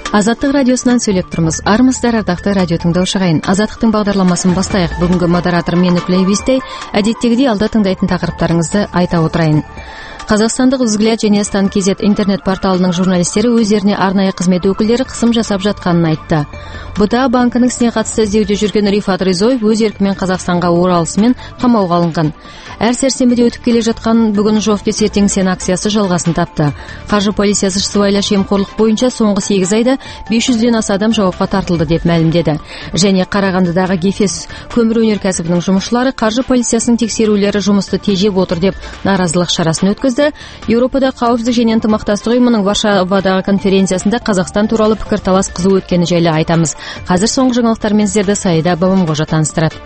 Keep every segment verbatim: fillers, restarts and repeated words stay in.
Азаттық радиосынан сөйлеп тұрмыз. Армысыздар, ардақты радио тыңдаушы ағайын. Азаттықтың бағдарламасын бастайық. Бүгінгі модератор мен Плейбистей, әдеттегідей алда тыңдайтын тақырыптарыңызды айта отырайын. Қазақстандық Взгляд және Стан кз интернет порталының журналистері өздеріне арнайы қызмет өкілдері қысым жасап жатқанын айтты. БТА банкінің ісіне қатысты іздеуде жүрген Рифат Ризоев өз еркімен Қазақстанға оралысымен қамауға алынған. Әр сәрсенбіде өтіп келе жатқан бүгін Жовтес ертең сен акциясы жалғасын тапты. Қаржы полициясы сыбайлас жемқорлық бойынша соңғы сегіз айда бес жүзден аса адам жауапқа тартылды деп мәлімдеді. Және Қарағандыдағы Гефес көмір өнеркәсібінің жұмысшылары қаржы полициясының тексерулері жұмысты тежеп отыр деп наразылық шарасын өткізді. Еуропада қауіпсіздік және ынтымақтастық ұйымының Варшавадағы конференциясында Қазақстан туралы пікірталас қызу өткені жайлы айтамыз. Қазір соңғы жаңалықтармен сіздерді Саида Бабамқожа таныстырады.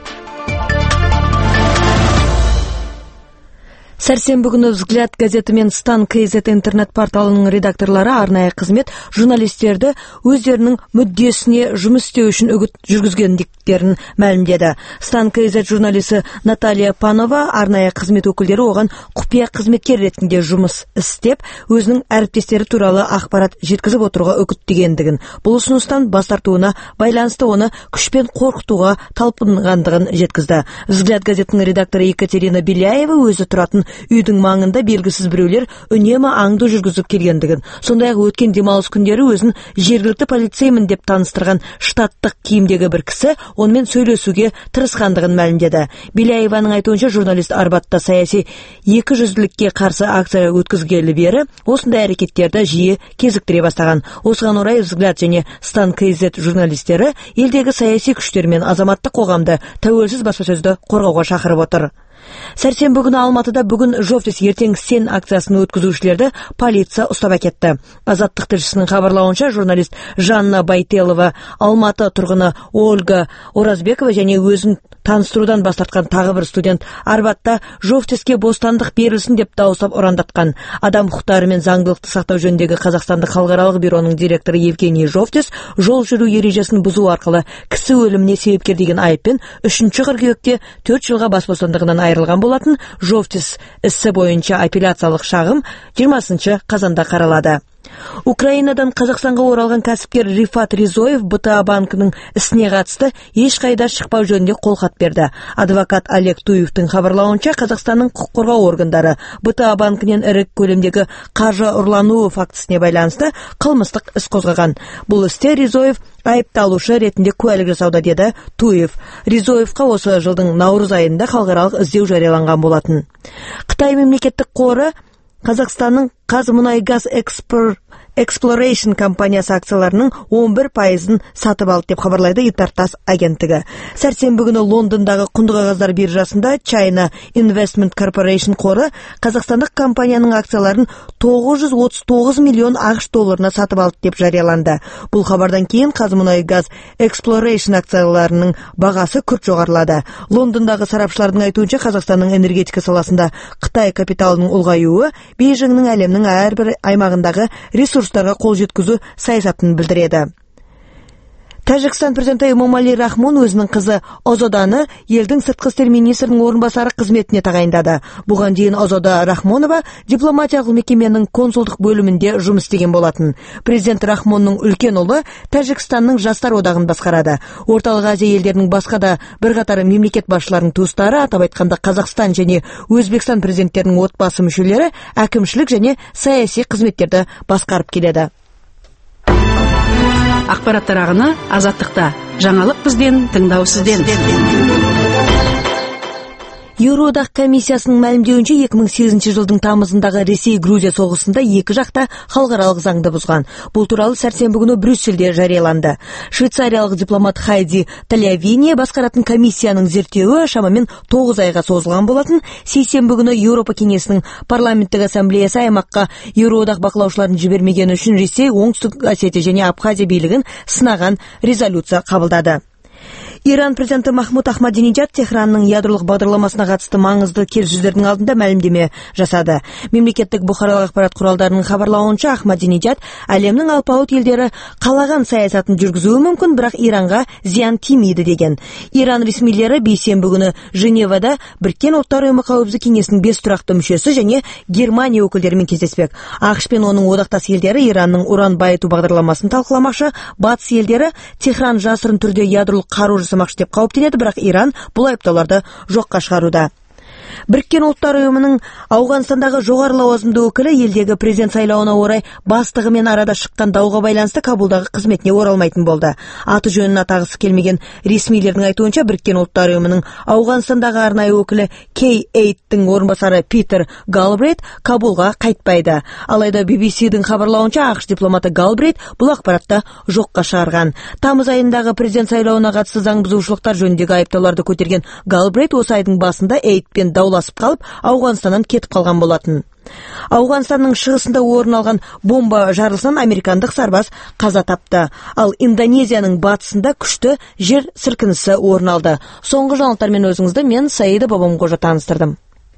Сәрсенбі күні Взгляд газеті мен Стан кз интернет порталының редакторлары арнайы қызмет журналистерді өздерінің мүддесіне жұмыс істеу үшін үгіт жүргізгендіктерін мәлімдеді. Стан кз журналисі Наталья Панова арнайы қызмет өкілдері оған құпия қызметкер ретінде жұмыс істеп, өзінің әріптестері туралы ақпарат жеткізіп отыруға үгіттегендігін, бұл ұсыныстан бас тартуына байланысты оны күшпен қорқытуға талпынғандығын жеткізді. Взгляд газетінің редакторы Екатерина Беляева өзі тұратын үйдің маңында белгісіз біреулер үнемі аңду жүргізіп келгендігін, сондай-ақ өткен демалыс күндері өзін жергілікті полицеймін деп таныстырған штаттық киімдегі бір кісі онымен сөйлесуге тырысқандығын мәлімдеді. Беляеваның айтуынша журналист Арбатта саяси екі жүзділікке қарсы акция өткізгелі бері осындай әрекеттерді жиі кезіктіре бастаған. Осыған орай Взгляд және Стан кз журналистері елдегі саяси күштер мен азаматтық қоғамды тәуелсіз баспасөзді қорғауға шақырып отыр. Сәрсенбі күні Алматыда бүгін Жовтес ертең сен акциясын өткізушілерді полиция ұстап әкетті. Азаттық тілшісінің хабарлауынша журналист Жанна Байтелова, Алматы тұрғыны Ольга Оразбекова және өзін таныстырудан бас тартқан тағы бір студент Арбатта Жовтеске бостандық берілсін деп дауыстап ұрандатқан. Адам құқықтары мен заңдылықты сақтау жөніндегі Қазақстандық халықаралық бюроның директоры Евгений Жовтес жол жүру ережесін бұзу арқылы кісі өліміне себепкер деген айыппен үшінші қыркүйекте төрт жылға бас бостандығынан айырылған болатын. Жовтес ісі бойынша апелляциялық шағым жиырмасыншы қазанда қаралады. Украинадан Қазақстанға оралған кәсіпкер Рифат Ризоев БТА банкінің ісіне қатысты ешқайда шықпау жөнінде қолхат берді. Адвокат Олег Туевтің хабарлауынша Қазақстанның құқық қорғау органдары БТА банкінен ірі көлемдегі қаржы ұрлануы фактісіне байланысты қылмыстық іс қозғаған. Бұл істе Ризоев айыпталушы ретінде куәлік жасауда, деді Туев. Ризоевқа осы жылдың наурыз айында халықаралық іздеу жарияланған болатын. Қытай мемлекеттік қоры Қазақстанның Қазмұнайгаз Exploration компаниясы акцияларының он бір пайызын сатып алды деп хабарлайды Итартас агенттігі. Сәрсенбі күні Лондондағы құнды қағаздар биржасында China Investment Corporation қоры қазақстандық компанияның акцияларын тоғыз жүз отыз тоғыз миллион ақш долларына сатып алды деп жарияланды. Бұл хабардан кейін Қазмұнайгаз Exploration акцияларының бағасы күрт жоғарылады. Лондондағы сарапшылардың айтуынша Қазақстанның энергетика саласында Қытай капиталының ұлғаюы Бейжіңнің әлемнің әрбір аймағындағы ресурстарға қол жеткізу саясатын білдіреді. Тәжікстан президенті Эмомали Рахмон өзінің қызы Озоданы елдің сыртқы істер министрінің орынбасары қызметіне тағайындады. Бұған дейін Озода Рахмонова дипломатиялық мекеменің консулдық бөлімінде жұмыс істеген болатын. Президент Рахмонның үлкен ұлы Тәжікстанның жастар одағын басқарады. Орталық Азия елдерінің басқа да бірқатар мемлекет басшыларының туыстары, атап айтқанда Қазақстан және Өзбекстан президенттерінің отбасы мүшелері әкімшілік және саяси қызметтерді басқарып келеді. Ақпараттар ағыны Азаттықта. Жаңалық бізден, тыңдау сізден. Еуроодақ комиссиясының мәлімдеуінше екі мың сегізінші жылдың тамызындағы Ресей-Грузия соғысында екі жақта халықаралық заңды бұзған. Бұл туралы сәрсенбі күні Брюссельде жарияланды. Швейцариялық дипломат Хайди Талявини басқаратын комиссияның зерттеуі шамамен тоғыз айға созылған болатын. Сейсенбі күні Еуропа кеңесінің парламенттік ассамблеясы аймаққа Еуроодақ бақылаушыларын жібермегені үшін Ресей, Оңтүстік Осетия және Абхазия билігін сынаған резолюция қабылдады. Иран президенті Махмуд Ахмадинежад Техранның ядролық бағдарламасына қатысты маңызды келіссөздердің алдында мәлімдеме жасады. Мемлекеттік бұқаралық ақпарат құралдарының хабарлауынша, Ахмадинежад әлемнің алпауыт елдері қалаған саясатын жүргізуі мүмкін, бірақ Иранға зиян тимейді деген. Иран ресмилері бейсенбі күні Женевада Біріккен ұлттар ұйымы қауіпсіздік кеңесінің бес тұрақты мүшесі және Германия өкілдерімен кездеспек. ақш пен оның одақтас елдері Иранның уран байыту бағдарламасын талқыламақшы. Батыс елдері Техран жасырын түрде ядролық қару жасамақшы деп қауіптенеді, бірақ Иран бұл айыптауларды жоққа шығаруда. Біріккен ұлттар ұйымының Ауғанстандағы жоғары лауазымды өкілі елдегі президент сайлауына орай бастығымен арада шыққан дауға байланысты Кабулдағы қызметіне оралмайтын болды. Аты жөнін атағысы келмеген ресмилердің айтуынша, Біріккен ұлттар ұйымының Ауғанстандағы арнайы өкілі кей эйттің орынбасары Питер Галбрейт Кабулға қайтпайды. Алайда би би си-дің хабарлауынша, ақш дипломаты Галбрейт бұл ақпаратты жоққа шығарған. Тамыз айындағы президент сайлауына қатысты заң бұзушылықтар жөніндегі айыптауларды көтерген Галбрейт осы айдың басында Эйтпен дауласып қалып, Ауғанстаннан кетіп қалған болатын. Ауғанстанның шығысында орын алған бомба жарылысынан американдық сарбаз қаза тапты. Ал Индонезияның батысында күшті жер сілкінісі орын алды. Соңғы жаңалықтармен өзіңізді мен Саида Бабамқожа таныстырдым.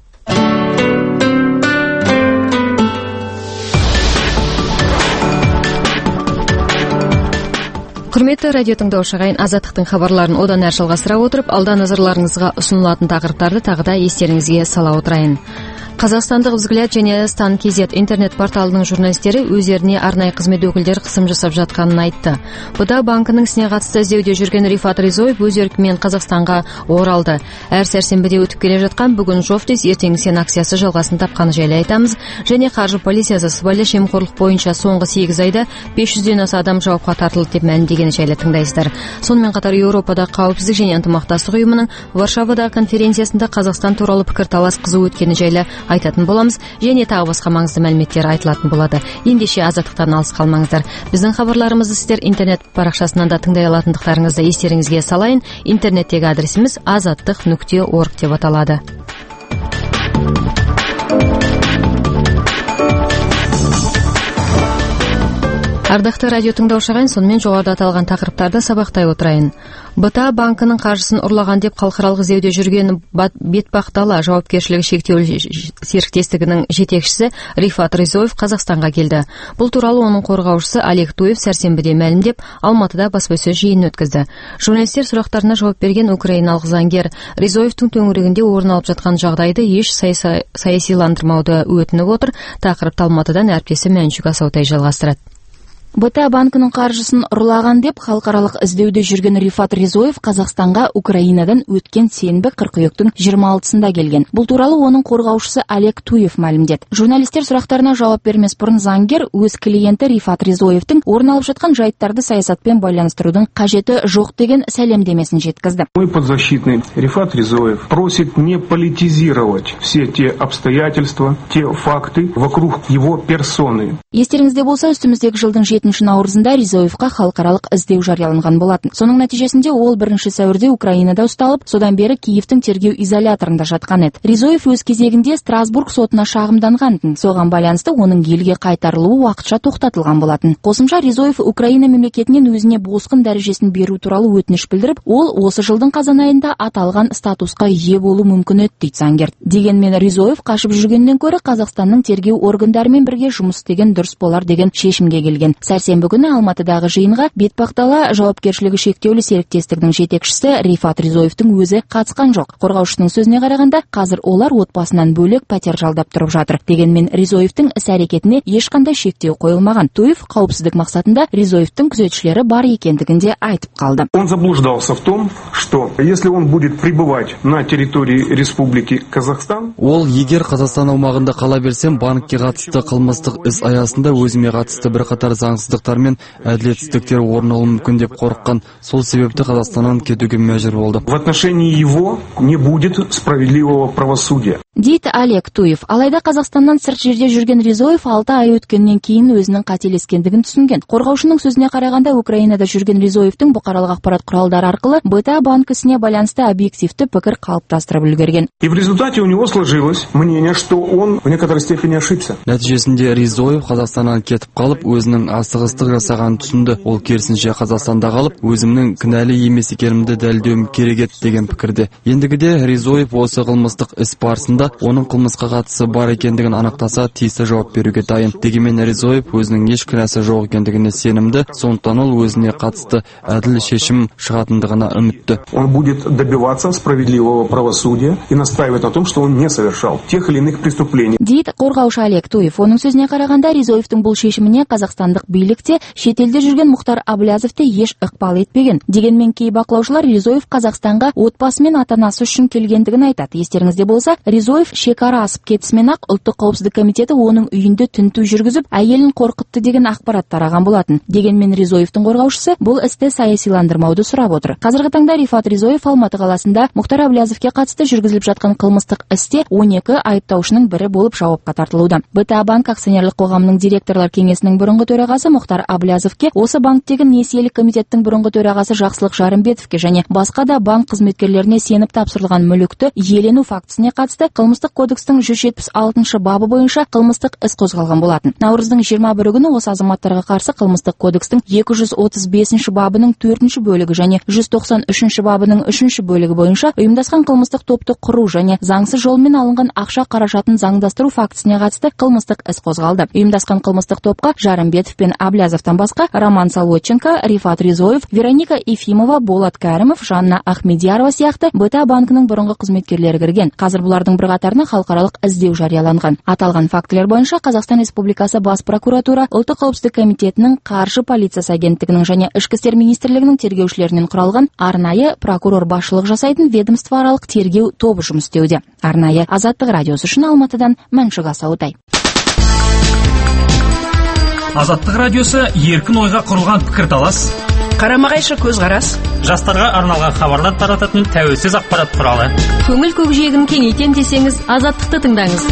Құрметті радио тыңдаушы ағайын, Азаттықтың хабарларын одан әрі жалғастыра отырып, алда назарларыңызға ұсынылатын тақырыптарды тағы да естеріңізге сала отырайын. Қазақстандық взгляд және Стан кз интернет порталының журналистері өздеріне арнайы қызмет өкілдері қысым жасап жатқанын айтты. Бұда банкінің ісіне қатысты іздеуде жүрген Рифат Ризоев өз еркімен Қазақстанға оралды. Әр сәрсенбіде өтіп келе жатқан бүгін Жофтес ертеңгі сен акциясы жалғасын тапқаны жайлы айтамыз. Және қаржы полициясы сыбайлас жемқорлық бойынша соңғы сегіз айда бес жүзден аса адам жауапқа тартылды деп мәлімдегені жайлы тыңдайсыздар. Сонымен қатар Еуропада қауіпсіздік және ынтымақтастық ұйымының Варшавадағы конференциясында Қазақстан туралы пікірталас қызу өткені жайлы айтатын боламыз, және тағы басқа маңызды мәліметтер айтылатын болады. Ендеше Азаттықтан алыс қалмаңыздар. Біздің хабарларымызды сіздер интернет парақшасынан да тыңдай алатындықтарыңызды естеріңізге салайын. Интернеттегі адресіміз азаттық нүкте орг деп аталады. Ардақты радио тыңдаушы ағайын, сонымен жоғарыда аталған тақырыптарды сабақтай отырайын. БТА банкінің қаржысын ұрлаған деп халықаралық іздеуде жүрген Бетпақдала жауапкершілігі шектеулі серіктестігінің жетекшісі Рифат Ризоев Қазақстанға келді. Бұл туралы оның қорғаушысы Олег Туев сәрсенбіде мәлімдеп, Алматыда баспасөз жиынын өткізді. Журналистер сұрақтарына жауап берген украиналық заңгер Ризоевтың төңірегінде орын алып жатқан жағдайды еш саясиландырмауды өтініп отыр. Тақырыпты Алматыдан әріптесі Мәншүк Асаутай жалғастырады. БТА банкінің қаржысын ұрлаған деп халықаралық іздеуде жүрген Рифат Ризоев Қазақстанға Украинадан өткен сенбі қыркүйектің жиырма алтысында келген. Бұл туралы оның қорғаушысы Олег Туев мәлімдеді. Журналистер сұрақтарына жауап бермес бұрын заңгер өз клиенті Рифат Ризоевтың орын алып жатқан жайттарды саясатпен байланыстырудың қажеті жоқ деген сәлемдемесін жеткізді. Мой подзащитный Рифат Ризоев просит не политизировать все те обстоятельства, те факты вокруг его персоны. Естеріңізде болса, үстіміздегі жылдың жетінші наурызында Ризоевқа халықаралық іздеу жарияланған болатын. Соның нәтижесінде ол бірінші сәуірде Украинада ұсталып, содан бері Киевтің тергеу изоляторында жатқан еді. Ризоев өз кезегінде Страсбург сотына шағымданған. Соған байланысты оның елге қайтарылуы уақытша тоқтатылған болатын. Қосымша Ризоев Украина мемлекетінен өзіне босқын дәрежесін беру туралы өтініш білдіріп, ол осы жылдың қазан айында аталған статусқа ие болу мүмкін еді дейді заңгер. Дегенмен Ризоев қашып жүргеннен көрі Қазақстанның тергеу органдарымен бірге жұмыс істеген дұрыс болар деген шешімге келген. Сәрсенбі күні Алматыдағы жиынға Бетпақдала жауапкершілігі шектеулі серіктестігінің жетекшісі Рифат Ризоевтың өзі қатысқан жоқ. Қорғаушының сөзіне қарағанда, қазір олар отбасынан бөлек пәтер жалдап тұрып жатыр. Дегенмен Ризоевтың іс-әрекетіне ешқандай шектеу қойылмаған. Туев қауіпсіздік мақсатында Ризоевтың күзетшілері бар екендігінде айтып қалды. Он заблуждался в том, что если он будет пребывать на территории Республики Казахстан, ол егер Қазақстан аумағында қала берсем, банкке қатысты қылмыстық іс аясында өзіме қатысты бірқатар заңсыздықтар мен әділетсіздіктер орын алуы мүмкін деп қорыққан. Сол себепті Қазақстаннан кетуге мәжбүр болды. В отношении его не будет справедливого правосудия. дейді Олег Туев. Алайда Қазақстаннан сырт жерде жүрген Ризоев алты ай өткеннен кейін өзінің қателескендігін түсінген. Қорғаушының сөзіне қарағанда, Украинада жүрген Ризоевтің бұқаралық ақпарат құралдары арқылы БТА банк ісіне байланысты объективті пікір қалыптастырып үлгерген. И в результате у него сложилось мнение, что он в некоторой степени ошибся. Нәтижесінде Ризоев Қазақстаннан кетіп қалып, өзінің асығыстық жасағанын түсінді. Ол керісінше Қазақстанда қалып, өзімнің кінәлі емес екенімді дәлелдеуім керек еді деген пікірде. Ендігіде Ризоев осы қылмыстық іс барысында оның қылмысқа қатысы бар екендігін анықтаса, тиісті жауап беруге дайын. Дегенмен Ризоев өзінің еш кінәсі жоқ екендігіне сенімді, сондықтан ол өзіне қатысты әділ шешім шығатындығына үмітті. Он будет добиваться справедливого правосудия и настаивать на том, что он не совершал тех или иных преступлений. Дейді қорғаушы Олег Туев. Оның сөзіне қарағанда, Ризоевтің бұл шешіміне қазақстандық билікте, шетелде жүрген Мұхтар Аблязовте еш ықпал етпеген. Дегенмен кей бақылаушылар Ризоев Қазақстанға отбасы мен ата-анасы үшін келгендігін айтады. Естеріңізде болса, Ризоев шекара асып кетісімен-ақ ұлттық қауіпсіздік комитеті оның үйінде тінту жүргізіп, әйелін қорқытты деген ақпарат тараған болатын. Дегенмен Ризоевтің қорғаушысы бұл істі саясиландырмауды сұрап отыр. Қазіргі таңда Рифат Ризоев Алматы қаласында Мұхтар Аблязовке қатысты жүргізіліп жатқан қылмыстық істе он екі айыптаушының бірі болып жауапқа тартылуда. БТА банк акционерлік қоғамының директорлар кеңесінің бұрынғы төрағасы Мұхтар Аблязовке, осы банктегі несиелік комитеттің бұрынғы төрағасы Жақсылық Жарымбетовке және басқа да банк қызметкерлеріне сеніп тапсырылған мүлікті иелену фактісіне қатысты қылмыстық кодекстің жүз жетпіс алтыншы бабы бойынша қылмыстық іс қозғалған болатын. Наурыздың жиырма бірі күні осы азаматтарға қарсы қылмыстық кодекстің екі жүз отыз бесінші бабының төртінші бөлігі және жүз тоқсан үшінші бабының үшінші бөлігі бойынша ұйымдасқан қылмыстық топты құру және заңсыз жолмен алынған ақша қаражатын заңдастыру фактісіне қатысты қылмыстық іс қозғалды. Ұйымдасқан қылмыстық топқа Жарымбетов пен Аблязовтан басқа Роман Солодченко, Рифат Ризоев, Вероника Ефимова, Болат Кәрімов, Жанна Ахмедиярова сияқты БТА банкінің бұрынғы қызметкерлері кірген. Қазір бұлардың бірқатарына халықаралық іздеу жарияланған. Аталған фактілер бойынша Қазақстан Республикасы Бас прокуратура, Ұлттық қауіпсіздік комитетінің, Қаржы полициясы агенттігінің және Ішкі істер министрлігінің тергеушілерінен құралған арнайы прокурор басшылық жасайтын ведомствоаралық тергеу тобы жұмыс істеуде. Арнайы Азаттық радиосы үшін Алматыдан Мәншүк Асаутай. Азаттық радиосы еркін ойға құрылған пікірталас, қарама-қайшы көзқарас, жастарға арналған хабарлар тарататын тәуелсіз ақпарат құралы. Көңіл көкжиегін кеңейтем десеңіз, Азаттықты тыңдаңыз.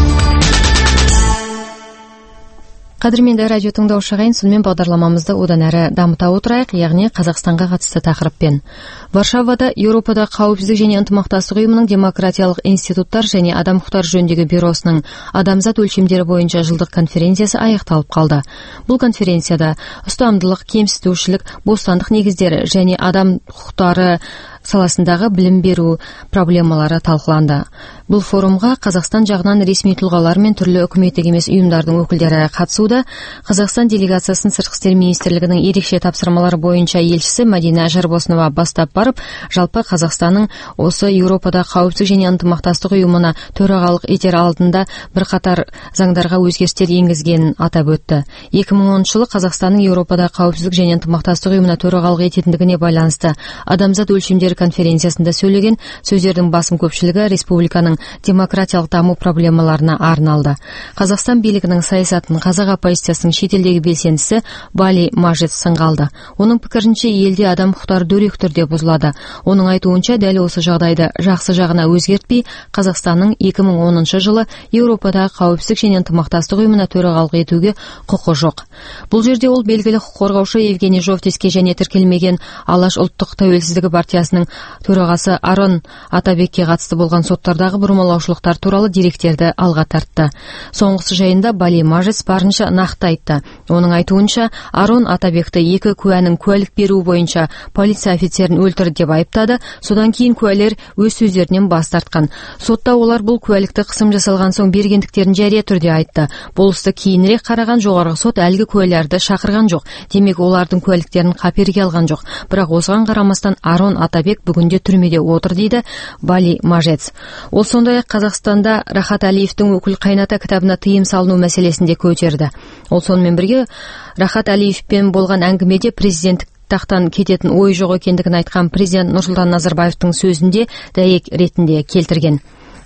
Қадірменді радио тыңдаушы ағайын, сонымен бағдарламамызды одан әрі дамыта отырайық, яғни Қазақстанға қатысты тақырыппен. Варшавада Еуропада қауіпсіздік және ынтымақтастық ұйымының демократиялық институттар және адам құқықтары жөніндегі бюросының адамзат өлшемдері бойынша жылдық конференциясы аяқталып қалды. Бұл конференцияда ұстамдылық, кемсітушілік, бостандық негіздері және адам құқықтары саласындағы білім беру проблемалары талқыланды. Бұл форумға Қазақстан жағынан ресми тұлғалар мен түрлі үкіметтік емес ұйымдардың өкілдері қатысуда. Қазақстан делегациясын сыртқы істер министрлігінің ерекше тапсырмалары бойынша елшісі Мәдина Жарбосынова бастап барып, жалпы Қазақстанның осы Еуропада қауіпсіздік және ынтымақтастық ұйымына төрағалық етер алдында бірқатар заңдарға өзгерістер енгізгенін атап өтті. екі мың оныншы жылы Қазақстанның Еуропада қауіпсіздік және ынтымақтастық ұйымына төрағалық ететіндігіне байланысты адамзат өлшемдері конференциясында сөйлеген сөздердің басым көпшілігі республиканың демократиялық даму проблемаларына арналды. Қазақстан билігінің саясатын қазақ оппозициясының шетелдегі белсендісі Бали Мажет сынға алды. Оның пікірінше елде адам құқықтары дөрекі түрде бұзылады. Оның айтуынша дәл осы жағдайды жақсы жағына өзгертпей, Қазақстанның екі мың оныншы жылы Еуропадағы қауіпсіздік және ынтымақтастық ұйымына төрағалық етуге құқы жоқ. Бұл жерде ол белгілі құқық қорғаушы Евгений Жовтиске және тіркелмеген Алаш ұлттық тәуелсіздігі партиясының төрағасы Арон Атабекке қатысты болған соттардағы бұрмалаушылықтар туралы деректерді алға тартты. Соңғысы жайында Бали Мажес барынша нақты айтты. Оның айтуынша Арон Атабекті екі куәнің куәлік беру бойынша полиция офицерін өлтірді деп айыптады. Содан кейін куәлер өз сөздерінен бас тартқан. Сотта олар бұл куәлікті қысым жасалған соң бергендіктерін жария түрде айтты. Бұл істі кейінірек қараған жоғарғы сот әлгі куәлерді шақырған жоқ. Демек олардың куәліктерін қаперге алған жоқ. Бірақ осыған қарамастан Арон Атабек бүгінде түрмеде отыр дейді Бали Мажец. Ол сондай-ақ Қазақстанда Рахат Әлиевтің өкіл қайната кітабына тыйым салыну мәселесінде көтерді. Ол сонымен бірге Рахат Әлиевпен болған әңгімеде президенттік тақтан кететін ой жоқ екендігін айтқан президент Нұрсұлтан Назарбаевтың сөзінде дәйек ретінде келтірген.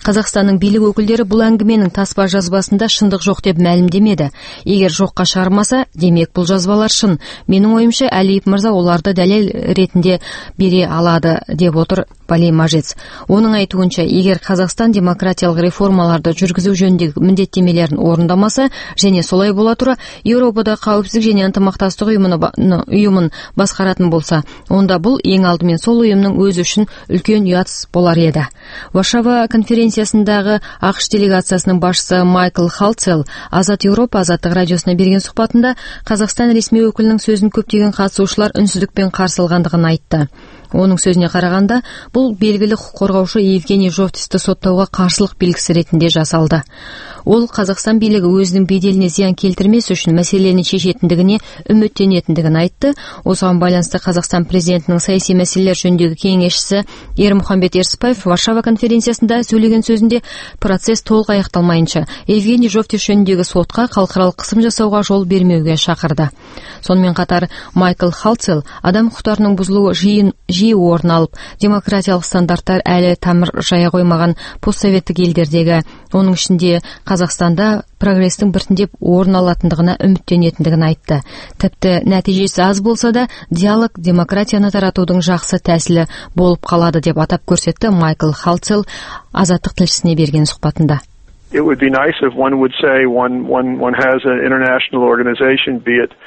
Қазақстанның билік өкілдері бұл әңгіменің таспа жазбасында шындық жоқ деп мәлімдемеді. Егер жоққа шығармаса, демек бұл жазбалар шын. Менің ойымша, Әлиев мырза оларды дәлел ретінде бере алады, деп отыр Бали Мажец. Оның айтуынша, егер Қазақстан демократиялық реформаларды жүргізу жөніндегі міндеттемелерін орындамаса, және солай бола тұра Еуропада қауіпсіздік және ынтымақтастық ұйымын басқаратын болса, онда бұл ең алдымен сол ұйымның өзі үшін үлкен ұятсыз болар еді. Варшава конференциясындағы ақш делегациясының басшысы Майкл Халцел Азат Еуропа азаттық радиосына берген сұхбатында Қазақстан ресми өкілінің сөзін көптеген қатысушылар үнсіздікпен қарсы алғандығын айтты. Оның сөзіне қарағанда, бұл белгілі құқық қорғаушы Евгений Жовтисті соттауға қарсылық белгісі ретінде жасалды. Ол Қазақстан билігі өзінің беделіне зиян келтірмес үшін мәселені шешетіндігіне үміттенетіндігін айтты. Осыған байланысты Қазақстан президентінің саяси мәселелер жөніндегі кеңесшісі Ермұхамбет Ерсіпаев Варшава конференциясында сөйлеген сөзінде процесс толық аяқталмайынша Евгений Жовтис жөніндегі сотқа халықаралық қысым жасауға жол бермеуге шақырды. Сонымен қатар Майкл Халцел адам құқықтарының бұзылуы жиын жиі орын алып, демократиялық стандарттар әлі тамыр жая қоймаған постсоветтік елдердегі, оның ішінде Қазақстанда прогрестің біртіндеп орын алатындығына үміттенетіндігін айтты. Тіпті нәтижесі аз болса да, диалог демократияны таратудың жақсы тәсілі болып қалады деп атап көрсетті Майкл Халцел азаттық тілшісіне берген сұхбатында. It would be nice if one would say one one one has an international organization, be it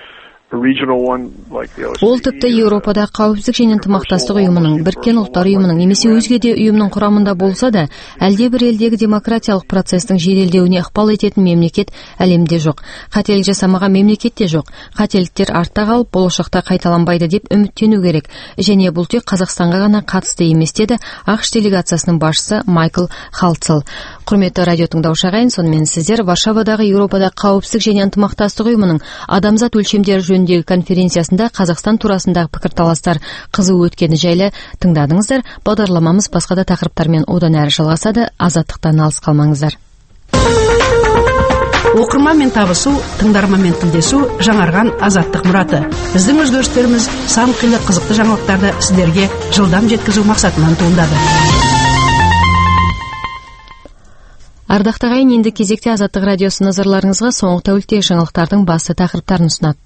Ол тіпті Еуропада қауіпсіздік және ынтымақтастық ұйымының, Біріккен ұлттар ұйымының немесе өзге де ұйымның құрамында болса да, әлде бір елдегі демократиялық процестің жеделдеуіне ықпал ететін мемлекет әлемде жоқ. Қателік жасамаған мемлекет те жоқ. Қателіктер артта қалып, болашақта қайталанбайды деп үміттену керек. Және бұл тек Қазақстанға ғана қатысты емес деді ақш делегациясының басшысы Майкл Халцел. Құрметті радио тыңдаушы ағайын, сонымен сіздер Варшавадағы Еуропада қауіпсіздік және ынтымақтастық ұйымының адамзат өлшемдері жөніндегі конференциясында Қазақстан турасындағы пікірталастар қызу өткені жайлы тыңдадыңыздар. Бағдарламамыз басқа да тақырыптармен одан әрі жалғасады. Азаттықтан алыс қалмаңыздар. Оқырманмен табысу, тыңдарманмен тілдесу жаңарған азаттық мұраты. Біздің өзгерістеріміз сан қилы қызықты жаңалықтарды сіздерге жылдам жеткізу мақсатынан туындады. Ардақты ағайын, енді кезекте Азаттық радиосы назарларыңызға соңғы тәуліктегі жаңалықтардың басты тақырыптарын ұсынады.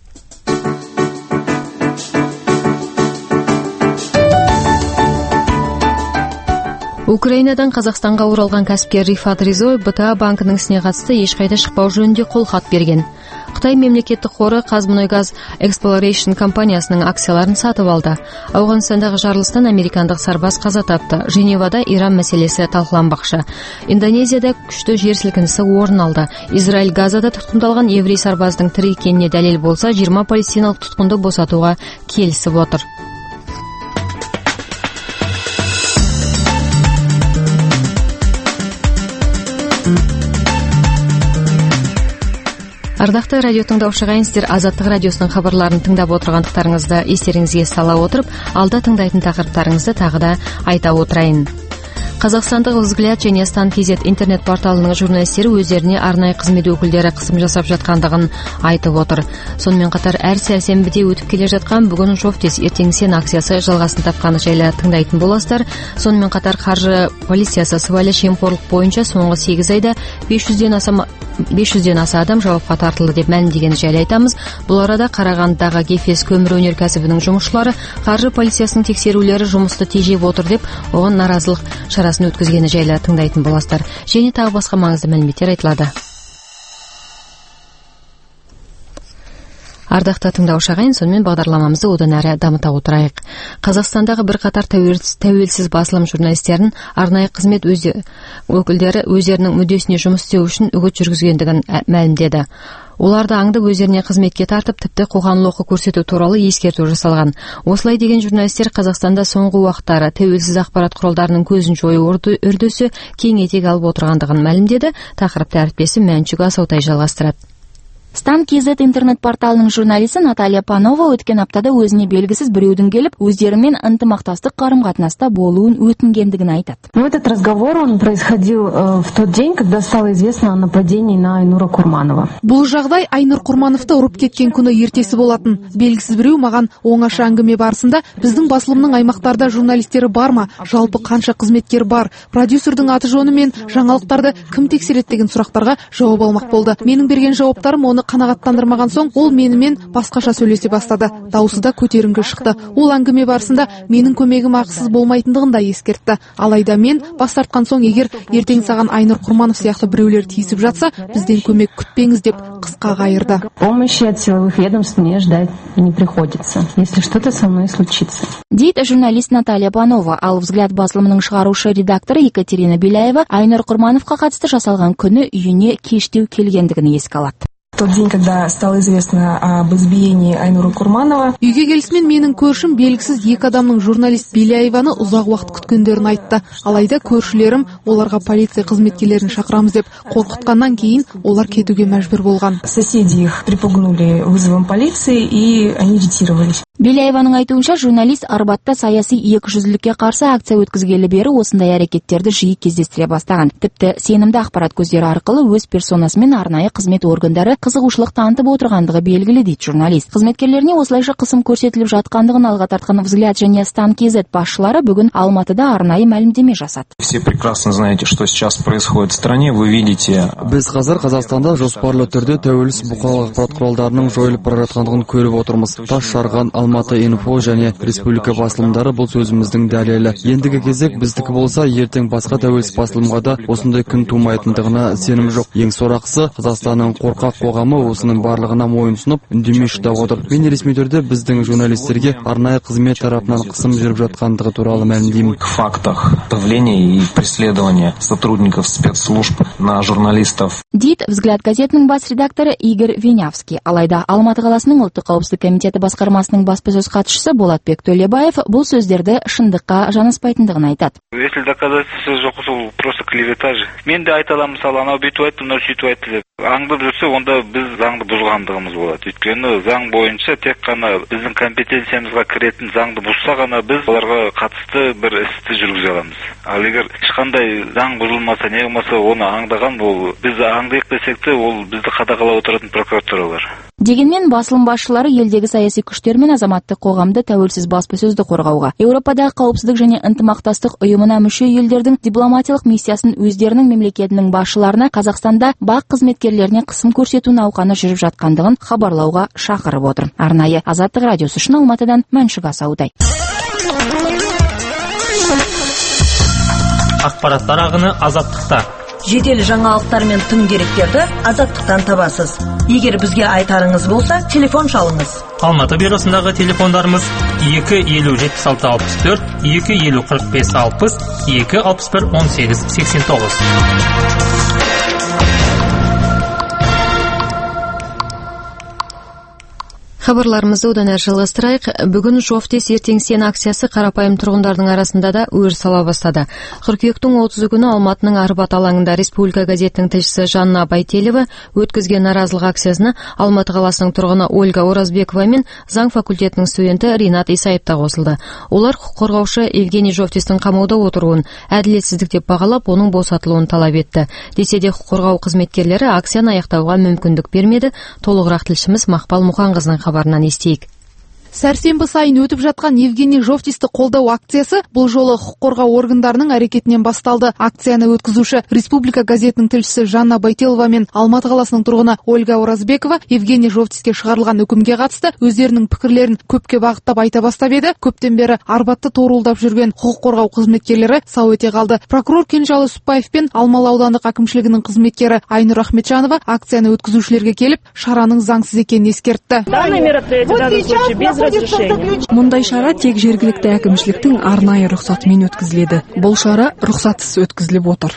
Украинадан Қазақстанға оралған кәсіпкер Рифат Ризоев бэ тэ а банкінің ісіне қатысты ешқайда шықпау жөнінде қолхат берген. Қытай мемлекеттік қоры Қазмұнайгаз Exploration компаниясының акцияларын сатып алды. Ауғанстандағы жарылыстан американдық сарбаз қаза тапты. Женевада Иран мәселесі талқыланбақшы. Индонезияда күшті жер сілкінісі орын алды. Израиль Газада тұтқындалған еврей сарбаздың тірі екеніне дәлел болса, жиырма палестиналық тұтқынды босатуға келісіп отыр. Ардақты радио тыңдаушы ағайын, сіздер Азаттық радиосының хабарларын тыңдап отырғандықтарыңызды естеріңізге сала отырып, алда тыңдайтын тақырыптарыңызды тағы да айта отырайын. Қазақстандық «Взгляд» және «Стан Кейзет» интернет порталының журналистері өздеріне арнайы қызмет өкілдері қысым жасап жатқандығын айтып отыр. Сонымен қатар әр сәрсенбіде өтіп келе жатқан бүгін Жовтис ертең сен акциясы жалғасын тапқаны жайлы тыңдайтын боласыздар. Сонымен қатар қаржы полициясы сыбайлас жемқорлық бойынша соңғы сегіз айда бес жүзден аса бес жүзден аса адам жауапқа тартылды деп мәлімдегені жайлы айтамыз. Бұл арада Қарағандыдағы Гефес көмір өнеркәсібінің жұмысшылары қаржы полициясының тексерулері жұмысты тежеп отыр деп, оған наразылық шарасын өткізгені жайлы тыңдайтын боласыздар. Және тағы басқа маңызды мәліметтер айтылады. Ардақты тыңдаушы ағайын, сонымен бағдарламамызды одан әрі дамыта отырайық. Қазақстандағы бірқатар тәуелсіз басылым журналистерін арнайы қызмет өзі өкілдері өздерінің мүддесіне жұмыс істеу үшін үгіт жүргізгендігін мәлімдеді. Оларды аңдып өздеріне қызметке тартып, тіпті қоғамлық көрсету туралы ескерту жасалған. Осылай деген журналистер Қазақстанда соңғы уақыттары тәуелсіз ақпарат құралдарының көзін жою үрдісі кең етек алып отырғандығын мәлімдеді. Тақырыпты әріптесім Мәншүк Асаутай жалғастырады. Стан кз интернет-порталының журналисі Наталья Панова өткен аптада өзіне белгісіз біреудің келіп, өздерімен ынтымақтастық қарым-қатынаста болуын өтінгендігін айтады. Но этот разговор он происходил э, в тот день, когда стало известно о нападении на Айнура Курманова. Бұл жағдай Айнур Курмановты ұрып кеткен күні ертесі болатын. Белгісіз біреу маған оңаша әңгіме барысында біздің басылымның аймақтарда журналистері бар ма, жалпы қанша қызметкер бар, продюсердің аты жөні мен жаңалықтарды кім тексереді деген сұрақтарға жауап алмақ болды. Менің берген жауаптарым оны қанағаттандырмаған соң, ол менімен басқаша сөйлесе бастады. Дауысы да көтеріңкі шықты. Ол әңгіме барысында менің көмегім ақысыз болмайтындығын да ескертті. Алайда мен бас тартқан соң, егер ертең саған Айнур Курманов сияқты біреулер тиісіп жатса, бізден көмек күтпеңіз деп қысқа қайырды. Помощи от силовых ведомств мне ждать не приходится, если что-то со мной случится. Дейді журналист Наталья Панова, ал взгляд басылымының шығарушы редакторы Екатерина Беляева Айнур Курмановқа қатысты жасалған күні үйіне кештеу келгендігін еске алады. В тот день, когда стало известно об избиении Айнура Курманова, үйге келісімен менің көршім белгісіз екі адамның журналист Беляеваны ұзақ уақыт күткендерін айтты. Алайда көршілерім оларға полиция қызметкерлерін шақырамыз деп қорқытқаннан кейін олар кетуге мәжбүр болған. Соседи их припугнули вызовом полиции, и они ретировались. Беляеваның айтуынша, журналист Арбатта саяси екіжүзділікке қарсы акция өткізгелі бері осындай әрекеттерді жиі кездестіре бастаған. Тіпті сенімді ақпарат көздері арқылы өз персонасымен арнайы қызмет органдары қызығушылық танытып отырғандығы белгілі, дейді журналист. Қызметкерлеріне осылайша қысым көрсетіліп жатқандығын алға тартқан взгляд және Стан кз басшылары бүгін Алматыда арнайы мәлімдеме жасады. Все прекрасно знаете, что сейчас происходит в стране. Вы видите. Біз қазір Қазақстанда жоспарлы түрде тәуелсіз бұқаралық ақпарат құралдарының жойылып бара жатқандығын көріп отырмыз. Таш жарған Алматы инфо және республика басылымдары бұл сөзіміздің дәлелі. Ендігі кезек біздікі болса, ертең басқа тәуелсіз басылымға да осындай күн тумайтындығына сенім жоқ. Ең сорақысы, Қазақстанның қорқақ қоғамы осының барлығына мойынсұнып, үндемей шыдап отыр. Мен ресми түрде біздің журналистерге арнайы қызмет тарапынан қысым жүріп жатқандығы туралы мәлімдеймін. В фактах давления и преследования сотрудников спецслужб на журналистов. Дейді взгляд газетінің бас редакторы Игорь Винявский. Алайда Алматы қаласының ұлттық қауіпсіздік комитеті басқармасының баспасөз хатшысы Болатбек Төлебаев бұл сөздерді шындыққа жанаспайтындығын айтады. Если доказательства жоқ, ол просто клевета же. Мен де айта аламын, мысалы, анау бүйтіп айтты, мынау сөйтіп айтты деп. Аңдып жүрсе, онда біз заңды бұзғандығымыз болады. Өйткені заң бойынша тек қана біздің компетенциямызға кіретін заңды бұзса ғана біз оларға қатысты бір істі жүргізе аламыз. Ал егер ешқандай заң бұзылмаса, не болмаса, оны аңдаған, ол біз аңдайық десек те, ол бізді қадағалап отыратын прокуратуралар. Дегенмен басылым басшылары елдегі саяси күштер мен азаматтық қоғамды тәуелсіз баспасөзді қорғауға, Еуропадағы қауіпсіздік және ынтымақтастық ұйымына мүше елдердің дипломатиялық миссиясын өздерінің мемлекетінің басшыларына Қазақстанда бақ қызметкерлеріне қысым көрсету науқаны жүріп жатқандығын хабарлауға шақырып отыр. Арнайы Азаттық радиосы үшін Алматыдан Мәншүк Асаудай. Ақпараттар ағыны Азаттықта. Жедел жаңалықтар мен тың деректерді Азаттықтан табасыз. Егер бізге айтарыңыз болса, телефон шалыңыз. Алматы бюросындағы телефондарымыз екі елу жетпіс алты алпыс төрт, екі елу қырық бес алпыс, екі алпыс бір он сегіз сексен тоғыз. Хабарларымызды одан әрі жалғастырайық. Бүгін Жофтес ертең сен акциясы қарапайым тұрғындардың арасында да өріс ала бастады. Қыркүйектің отызы күні Алматының Арбат алаңында Республика газетінің тілшісі Жанна Байтелева өткізген наразылық акциясына Алматы қаласының тұрғыны Ольга Оразбекова мен заң факультетінің студенті Ринат Исаев та қосылды. Олар құқық қорғаушы Евгений Жофтестің қамауда отыруын әділетсіздік деп бағалап, оның босатылуын талап етті. Десе де құқық қорғау қызметкерлері акцияны аяқтауға мүмкіндік бермеді. Толығырақ тілшіміз Мақпал Мұқанқызының хабарынан естейік. Сәрсенбі сайын өтіп жатқан Евгений Жофтесті қолдау акциясы бұл жолы құқық қорғау органдарының әрекетінен басталды. Акцияны өткізуші Республика газетінің тілшісі Жанна Байтелова мен Алматы қаласының тұрғыны Ольга Оразбекова Евгений Жофтеске шығарылған үкімге қатысты өздерінің пікірлерін көпке бағыттап айта бастап еді. Көптен бері Арбатты торуылдап жүрген құқық қорғау қызметкерлері сау ете қалды. Прокурор Кенжалы Сүпбаев пен Алмалы аудандық әкімшілігінің қызметкері Айнұр Ахметжанова акцияны өткізушілерге келіп, шараның заңсыз екенін ескертті. Данное мероприятие в данном случае без Мындай шара тек жергиликтүү әкимшиликтин арнайы рұқсатымен өткізіледі. Бұл шара рұқсатсыз өткізіліп отыр.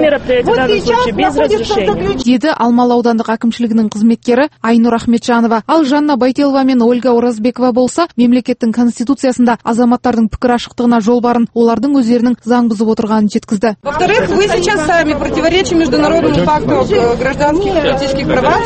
Деді Алмалы аудандық әкімшілігінің қызметкері Айнұр Ахметжанова. Ал Жанна Байтелова мен Ольга Оразбекова болса, мемлекеттің конституциясында азаматтардың пікір ашықтығына жол барын, олардың өздерінің заң бұзып отырғанын жеткізді. Во-вторых, вы сейчас сами противоречите международному пакту гражданских и политических правах.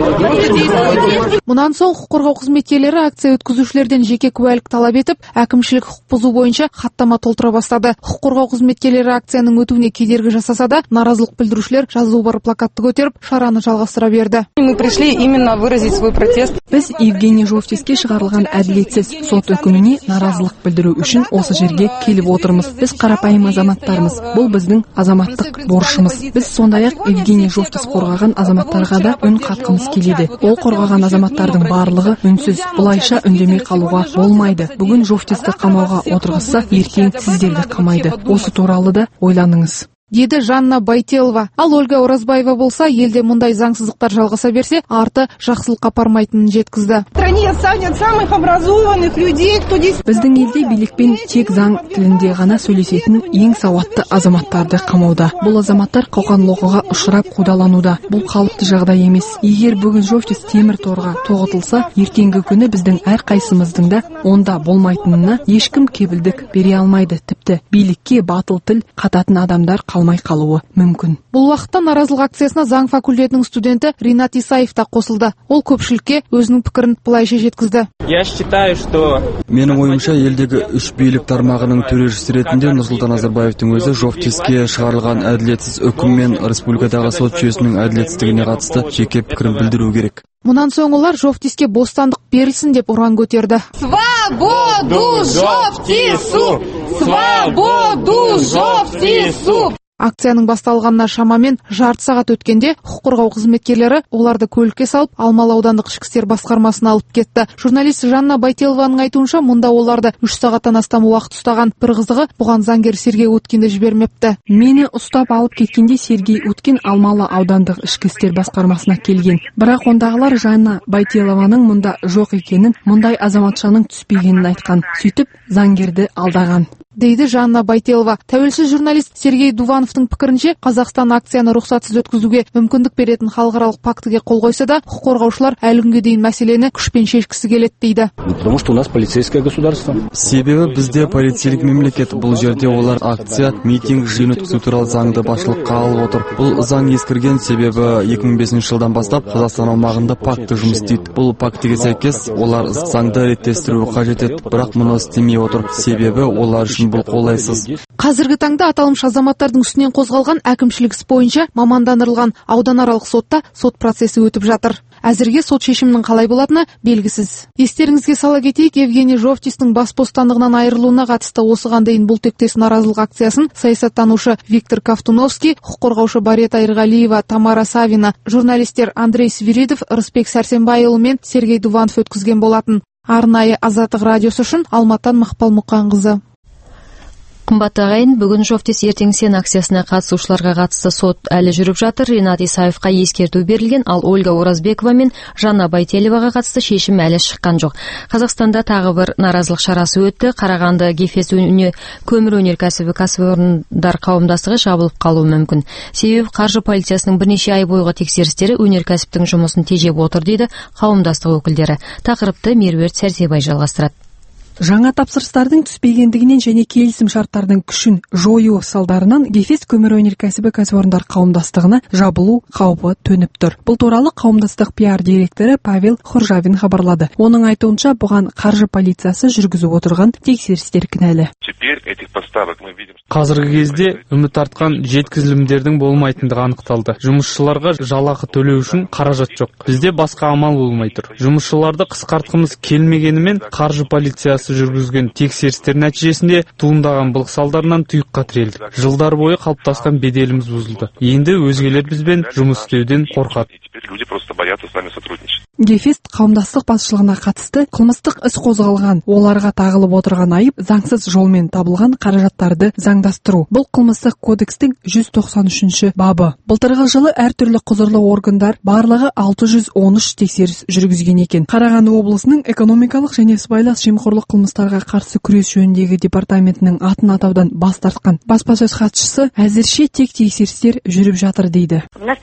Мұнан соң құқық қорғау қызметкерлері акция өткізушілерден жеке куәлік талап етіп, әкімшілік құқық бұзу бойынша хаттама толтыра бастады. Құқық қорғау қызметкерлері акцияның өтуіне кедергі жасаса да, наразылық білдірушілер жазуы бар плакатты көтеріп, шараны жалғастыра берді. Мы пришли именно выразить свой протест. Біз Евгений Жовтиске шығарылған әділетсіз сот үкіміне наразылық білдіру үшін осы жерге келіп отырмыз. Біз қарапайым азаматтармыз. Бұл біздің азаматтық борышымыз. Біз сондай-ақ Евгений Жовтис қорғаған азаматтарға да үн қатқымыз келеді. Ол қорғаған азаматтардың барлығы үнсіз. Бұлайша үндемей қалуға болмайды. Бүгін Жовтисті қамауға отырғызса, ертең сіздерді қамайды. Осы туралы да ойланыңыз. Деді Жанна Байтелова. Ал Ольга Оразбаева болса, елде мұндай заңсыздықтар жалғаса берсе, арты жақсылыққа апармайтынын жеткізді. Біздің елде билікпен тек заң тілінде ғана сөйлесетін ең сауатты азаматтарды қамауда. Бұл азаматтар қоқан-лоққыға ұшырап қудалануда. Бұл қалыпты жағдай емес. Егер бүгін Жовтис темір торға тоғытылса, ертеңгі күні біздің әр қайсымыздың да онда болмайтынына ешкім кепілдік бере алмайды. Тіпті билікке батыл тіл қататын адамдар қалмай қалуы мүмкін. Бұл уақытта наразылық акциясына заң факультетінің студенті Ринат Исаев та қосылды. Ол көпшілікке өзінің пікірін былайша жеткізді. Я считаю, что Менің ойымша, елдегі үш билік тармағының төрешісі ретінде Нұрсұлтан Назарбаевтың өзі Жовтиске шығарылған әділетсіз үкім мен республикадағы сот жүйесінің әділетсіздігіне қатысты жеке пікірін білдіру керек. Мұнан соң олар Жовтиске бостандық берілсін деп ұран көтерді. Свободу Жовтису! Свободу Жовтису! Акцияның басталғанына шамамен жарты сағат өткенде құқық қорғау қызметкерлері оларды көлікке салып, Алмалы аудандық ішкі істер басқармасына алып кетті. Журналист Жанна Байтелованың айтуынша, мұнда оларды үш сағаттан астам уақыт ұстаған. Бір қызығы, бұған заңгер Сергей Уткинді жібермепті. Мені ұстап алып кеткенде Сергей Уткин Алмалы аудандық ішкі істер басқармасына келген. Бірақ ондағылар Жанна Байтелованың мұнда жоқ екенін, мұндай азаматшаның түспегенін айтқан. Сөйтіп, заңгерді алдаған. Дейді Жанна Байтелова. Тәуелсіз журналист Сергей Дувановтың пікірінше, Қазақстан акцияны рұқсатсыз өткізуге мүмкіндік беретін халықаралық пактіге қол қойса да, құқық қорғаушылар әлі күнге дейін мәселені күшпен шешкісі келеді дейді. Потому что у нас полицейское государство. Себебі бізде полицейлік мемлекет. Бұл жерде олар акция, митинг, жиын өткізу туралы заңды басшылыққа алып отыр. Бұл заң ескірген, себебі екі мың бесінші жылдан бастап Қазақстан аумағында пакты жұмыс істейді. Бұл пактіге сәйкес олар заңды реттестіру қажет етеді, бірақ мұны істемей отыр. Себебі олар үшін бұл қолайсыз. Қазіргі таңда аталмыш азаматтардың үстінен қозғалған әкімшілік іс бойынша мамандандырылған ауданаралық сотта сот процесі өтіп жатыр. Әзірге сот шешімінің қалай болатыны белгісіз. Естеріңізге сала кетейік, Евгений Жовтистің бас бостандығынан айырылуына қатысты осыған дейін бұл тектес наразылық акциясын саясаттанушы Виктор Ковтуновский, құқық қорғаушы Барета Айрғалиева, Тамара Савина, журналистер Андрей Свиридов, Рысбек Сәрсенбайұлы мен Сергей Дуванов өткізген болатын. Арнайы Азаттық радиосы үшін Алматыдан Мақпал Мұқанқызы. Қымбатты ағайын, бүгін Жовтис ертең сен акциясына қатысушыларға қатысты сот әлі жүріп жатыр. Ринат Исаевқа ескерту берілген, ал Ольга Оразбекова мен Жанна Байтелеваға қатысты шешім әлі шыққан жоқ. Қазақстанда тағы бір наразылық шарасы өтті. Қарағанды Гефес өне көмір өнеркәсібі кәсіпорындар қауымдастығы жабылып қалуы мүмкін. Себебі қаржы полициясының бірнеше ай бойғы тексерістері өнеркәсіптің жұмысын тежеп отыр дейді қауымдастық өкілдері. Тақырыпты Меруерт Сәрсебай жалғастырады. Жаңа тапсырыстардың түспегендігінен және келісім шарттардың күшін жою салдарынан Гефес көмір өнеркәсібі кәсіпорындар қауымдастығына жабылу қаупі төніп тұр. Бұл туралы қауымдастық пиар директоры Павел Хоржавин хабарлады. Оның айтуынша, бұған қаржы полициясы жүргізіп отырған тексерістер кінәлі. Қазіргі кезде үміт артқан жеткізілімдердің болмайтындығы анықталды. Жұмысшыларға жалақы төлеу үшін қаражат жоқ. Бізде басқа амал болмай тұр. Жұмысшыларды қысқартқымыз келмегенімен қаржы полициясы жүргізген тексерістер нәтижесінде туындаған былық салдарынан тұйыққа тірелдік. Жылдар бойы қалыптасқан беделіміз бұзылды. Енді өзгелер бізбен жұмыс істеуден қорқады. Люди просто боятся с нами сотрудничать. Гефест қауымдастық басшылығына қатысты қылмыстық іс қозғалған, оларға тағылып отырған айып заңсыз жолмен табылған қаражаттарды заңдастыру. Бұл қылмыстық кодекстің жүз тоқсан үшінші бабы. Былтырғы жылы әртүрлі құзырлы органдар барлығы алты жүз он үш тексеріс жүргізген екен. Қарағанды облысының экономикалық және сыбайлас жемқорлық қылмыстарға қарсы күрес жөніндегі департаментінің атын атаудан бас тартқан баспасөз хатшысы әзірше тек тексерістер жүріп жатыр дейді.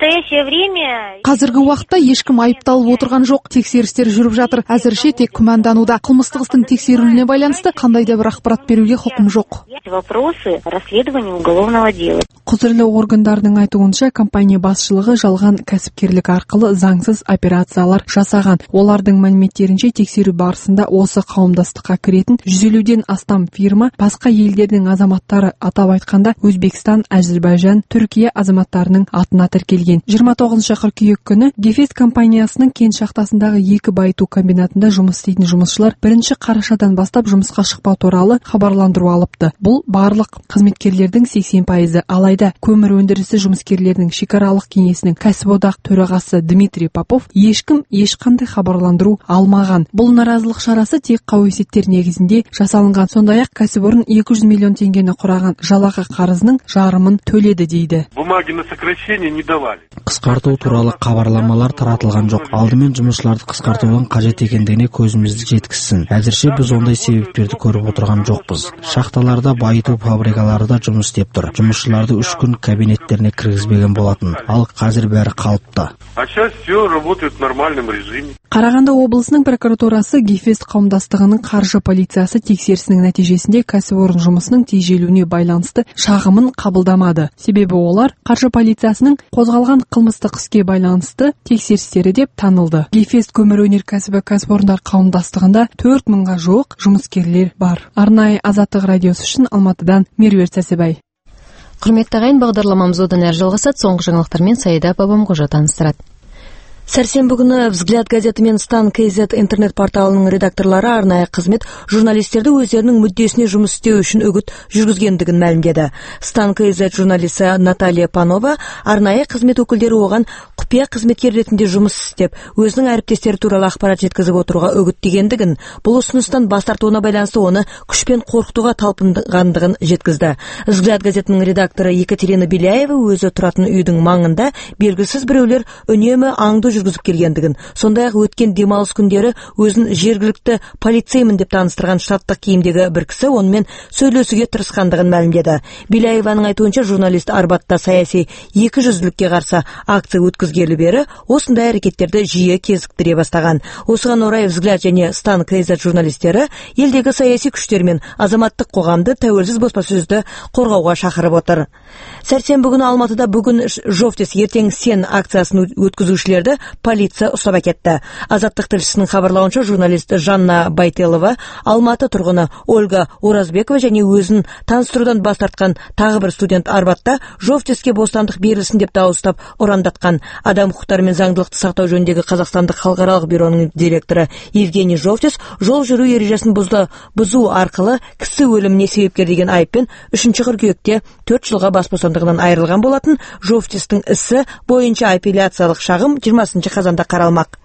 Қазіргі уақытта ешкім айыпталып отырған жоқ, тексерістер жүріп жатыр. Әзірше тек күмәндануда. Қылмыстық істің тексерілуіне байланысты қандай да бір ақпарат беруге құқым жоқ. Вопросы расследования уголовного дела. Құзырлы органдардың айтуынша, компания басшылығы жалған кәсіпкерлік арқылы заңсыз операциялар жасаған. Олардың мәліметтерінше тексеру барысында осы қауымдастыққа кіретін жүз елуден астам фирма басқа елдердің азаматтары, атап айтқанда Өзбекстан, Әзербайжан, Түркия азаматтарының атына тіркелген. жиырма тоғызыншы қыркүйек күні Гефест компаниясының кен шахтасындағы екі байыту комбинатында жұмыс істейтін жұмысшылар бірінші қарашадан бастап жұмысқа шықпау туралы хабарландыру алыпты. Бұл барлық қызметкерлердің сексен пайызы. Алайда көмір өндірісі жұмыскерлерінің шекаралық кеңесінің кәсіподақ төрағасы Дмитрий Попов ешкім ешқандай хабарландыру алмаған. Бұл наразылық шарасы тек қауесеттер негізінде жасалынған. Сондай-ақ кәсіпорын екі жүз миллион теңгені құраған жалақы қарызының жарымын төледі дейді. Бумаги на сокращение не давали. Қысқарту туралы хабарламалар таратылған жоқ. Алдымен жұмысшыларды қысқартудың қажет екендігіне көзімізді жеткізсін. Әзірше біз ондай себептерді көріп отырған жоқпыз. Шахталарда, байыту фабрикаларда жұмыс істеп тұр. Жұмысшыларды үш күн кабинеттеріне кіргізбеген болатын. Ал қазір бәрі қалыпты. А сейчас все работает в нормальном режиме. Қарағанды облысының прокуратурасы Гефест қауымдастығының қаржы полициясы тексерісінің нәтижесінде кәсіпорын жұмысының тежелуіне байланысты шағымын қабылдамады. Себебі олар қаржы полициясының қозғалған қылмыстық іске байланысты тексерістері деп танылды. Гефест көмір өнеркәсібі кәсіпорындар қауымдастығында төрт мыңға жуық жұмыскерлер бар. Арнайы Азаттық радиосы үшін Алматыдан Меруерт Сәрсебай. Құрметті ағайын, бағдарламамыз одан әрі жалғасады. Соңғы жаңалықтармен Саида Бабамқожа таныстырады. Сәрсенбі күні «Взгляд» газеті мен «Стан кз» интернет-порталының редакторлары арнайы қызмет журналистерді өздерінің мүддесіне жұмыс істеу үшін үгіт жүргізгендігін мәлімдеді. «Стан кз» журналисі Наталья Панова арнайы қызмет өкілдері оған құпия қызметкер ретінде жұмыс істеп, өзінің әріптестері туралы ақпарат жеткізіп отыруға үгіттегендігін, бұл ұсыныстан бас тартуына байланысты оны күшпен қорқытуға талпынғандығын жеткізді. «Взгляд» газетінің редакторы Екатерина Беляева өзі тұратын үйдің маңында белгісіз біреулер үнемі аңды жүргізіп келгендігін, сондай-ақ өткен демалыс күндері өзін жергілікті полицеймін деп таныстырған штаттық киімдегі бір кісі онымен сөйлесуге тырысқандығын мәлімдеді. Беляеваның айтуынша, журналист Арбатта саяси екі жүзділікке қарсы акция өткізгелі бері осындай әрекеттерді жиі кезіктіре бастаған. Осыған орай «Взгляд» және «Стан кз» журналистері елдегі саяси күштер мен азаматтық қоғамды тәуелсіз баспасөзді қорғауға шақырып отыр. Сәрсенбі күні Алматыда «Бүгін Жовтис, ертең сен» акциясын өткізушілерді полиция ұстап әкетті. Азаттық тілшісінің хабарлауынша, журналист Жанна Байтелова, Алматы тұрғыны Ольга Оразбекова және өзін таныстырудан бас тартқан тағы бір студент Арбатта Жовтиске бостандық берілсін деп дауыстап ұрандатқан. Адам құқықтары мен заңдылықты сақтау жөніндегі Қазақстандық халықаралық бюроның директоры Евгений Жовтис жол жүру ережесін бұзды, бұзу арқылы кісі өліміне себепкер деген айыппен үшінші қыркүйекте төрт жылға бас бостандығынан айырылған болатын. Жовтистің ісі бойынша апелляциялық шағым жиырмасыншы қазанда қаралмақ.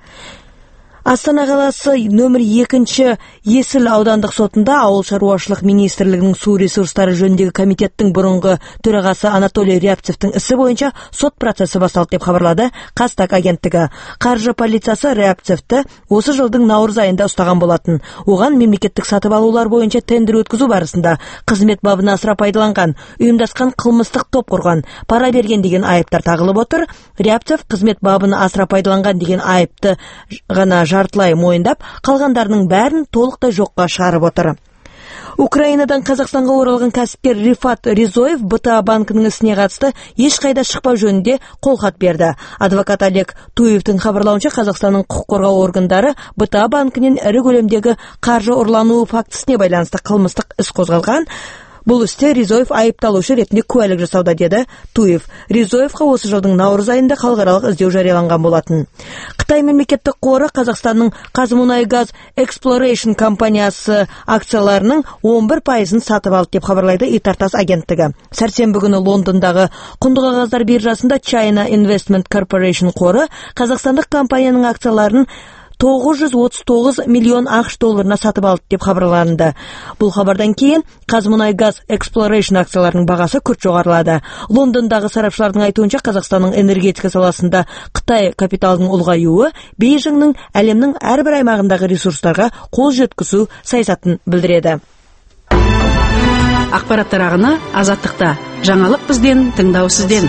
Астана қаласы нөмір екінші Есіл аудандық сотында ауыл шаруашылық министрлігінің су ресурстары жөніндегі комитеттің бұрынғы төрағасы Анатолий Рябцевтің ісі бойынша сот процесі басталды деп хабарлады Қазтаг агенттігі. Қаржы полициясы Рябцевті осы жылдың наурыз айында ұстаған болатын. Оған мемлекеттік сатып алулар бойынша тендер өткізу барысында қызмет бабына асыра пайдаланған, ұйымдасқан қылмыстық топ құрған, пара берген деген айыптар тағылып отыр. Рябцев қызмет бабына асыра пайдаланған деген айыпты ғана жартылай мойындап, қалғандарының бәрін толықтай жоққа шығарып отыр. Украинадан Қазақстанға оралған кәсіпкер Рифат Ризоев бэ тэ а банкінің ісіне қатысты ешқайда шықпау жөнінде қолхат берді. Адвокат Олег Туевтің хабарлауынша, Қазақстанның құқық қорғау органдары бэ тэ а банкінен ірі көлемдегі қаржы ұрлануы фактісіне байланысты қылмыстық іс қозғалған. Бұл істе Ризоев айыпталушы ретінде куәлік жасауда, деді Туев. Ризоевқа осы жылдың наурыз айында халықаралық іздеу жарияланған болатын. Қытай мемлекеттік қоры Қазақстанның Қазмұнайгаз Exploration компаниясы акцияларының он бір пайызын сатып алды деп хабарлайды Итартас агенттігі. Сәрсенбі күні Лондондағы құнды қағаздар биржасында China Investment Corporation қоры қазақстандық компанияның акцияларын тоғыз жүз отыз тоғыз миллион ақш долларына сатып алды деп хабарланды. Бұл хабардан кейін Қазмұнайгаз Exploration акцияларының бағасы күрт жоғарылады. Лондондағы сарапшылардың айтуынша Қазақстанның энергетика саласында Қытай капиталының ұлғаюы Бейжіңнің әлемнің әрбір аймағындағы ресурстарға қол жеткізу саясатын білдіреді. Ақпараттар ағыны Азаттықта. Жаңалық бізден, тыңдау сізден.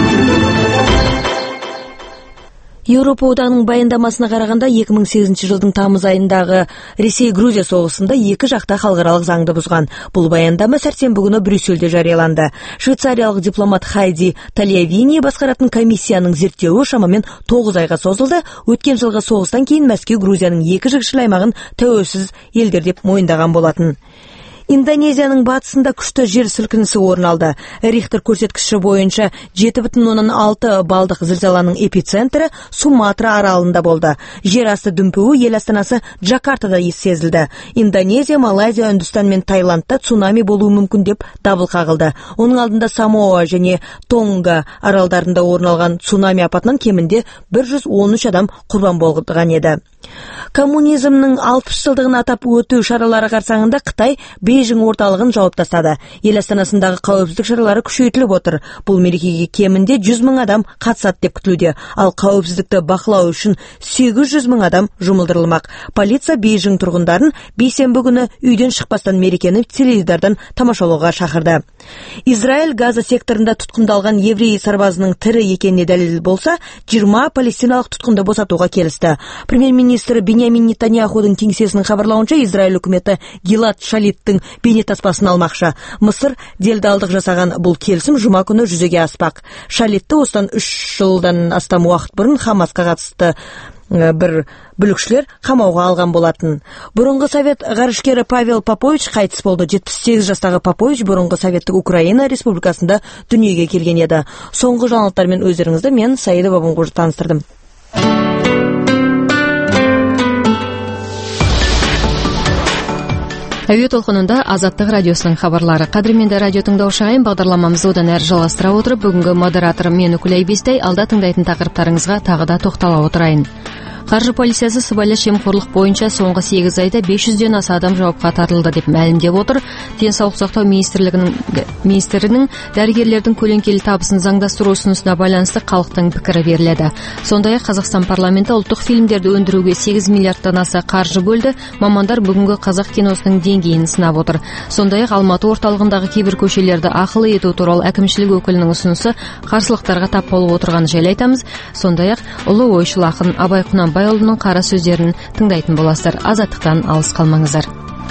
Еуропа одағының баяндамасына қарағанда екі мың сегізінші жылдың тамыз айындағы Ресей-Грузия соғысында екі жақта халықаралық заңды бұзған. Бұл баяндама сәрсенбі күні Брюссельде жарияланды. Швейцариялық дипломат Хайди Талиавини басқаратын комиссияның зерттеуі шамамен тоғыз айға созылды. Өткен жылғы соғыстан кейін Мәскеу Грузияның екі жікшіл аймағын тәуелсіз елдер деп мойындаған болатын. Индонезияның батысында күшті жер сілкінісі орын алды. Рихтер көрсеткіші бойынша жеті бүтін оннан алты балдық зілзаланың эпицентрі Суматра аралында болды. Жер асты дүмпуі ел астанасы Джакартада сезілді. Индонезия, Малайзия, Үндістан мен Таиландта цунами болуы мүмкін деп дабыл қағылды. Оның алдында Самоа және Тонга аралдарында орын алған цунами апатынан кемінде бір жүз он үш адам құрбан болған еді. Коммунизмнің алпыс жылдығын атап өту шаралары қарсаңында Қытай Бейжің орталығын жауып тастады. Ел астанасындағы қауіпсіздік шаралары күшейтіліп отыр. Бұл мерекеге кемінде жүз мың адам қатысады деп күтілуде. Ал қауіпсіздікті бақылау үшін сегіз жүз мың адам жұмылдырылмақ. Полиция Бейжің тұрғындарын бейсенбі күні үйден шықпастан мерекені теледидардан тамашалауға шақырды. Израиль Газа секторында тұтқындалған еврей сарбазының тірі екеніне дәлел болса, жиырма палестиналық тұтқынды босатуға келісті. Премьер-министр Биньямин Нетаньяхудың кеңсесінің хабарлауынша, Израиль үкіметі Гилад Шалиттің бейнетаспасын алмақшы. Мысыр делдалдық жасаған бұл келісім жұма күні жүзеге аспақ. Шалитті осыдан үш жылдан астам уақыт бұрын Хамасқа қатысты бір бүлікшілер қамауға алған болатын. Бұрынғы совет ғарышкері Павел Попович қайтыс болды. жетпіс сегіз жастағы Попович бұрынғы советтік Украина республикасында дүниеге келген еді. Соңғы жаңалықтармен өздеріңізді мен Саида Бабынқожа таныстырдым. Әуе толқынында Азаттық радиосының хабарлары. Қадірменді радио тыңдаушы ағайын, бағдарламамызды одан әрі жалғастыра отырып, бүгінгі модератор мен Үкілей Бестай, алда тыңдайтын тақырыптарыңызға тағы да тоқтала отырайын. Қаржы полициясы сыбайлас жемқорлық бойынша соңғы сегіз айда бес жүзден аса адам жауапқа тартылды деп мәлімдеп отыр. Денсаулық сақтау министрлігінің министрінің дәрігерлердің көлеңкелі табысын заңдастыру ұсынысына байланысты халықтың пікірі беріледі. Сондай-ақ Қазақстан парламенті ұлттық фильмдерді өндіруге сегіз миллиардтан аса қаржы бөлді. Мамандар бүгінгі қазақ киносының деңгейін сынап отыр. Сондай-ақ Алматы орталығындағы кейбір көшелерді ақылы ету туралы әкімшілік өкілінің ұсынысы қарсылықтарға тап болып отырғанын жайлы айтамыз. Сондай-ақ ұлы ойшыл ақын Абай Құнанбайұлының қара сөздерін тыңдайтын боласыздар. Азаттықтан алыс қалмаңыздар.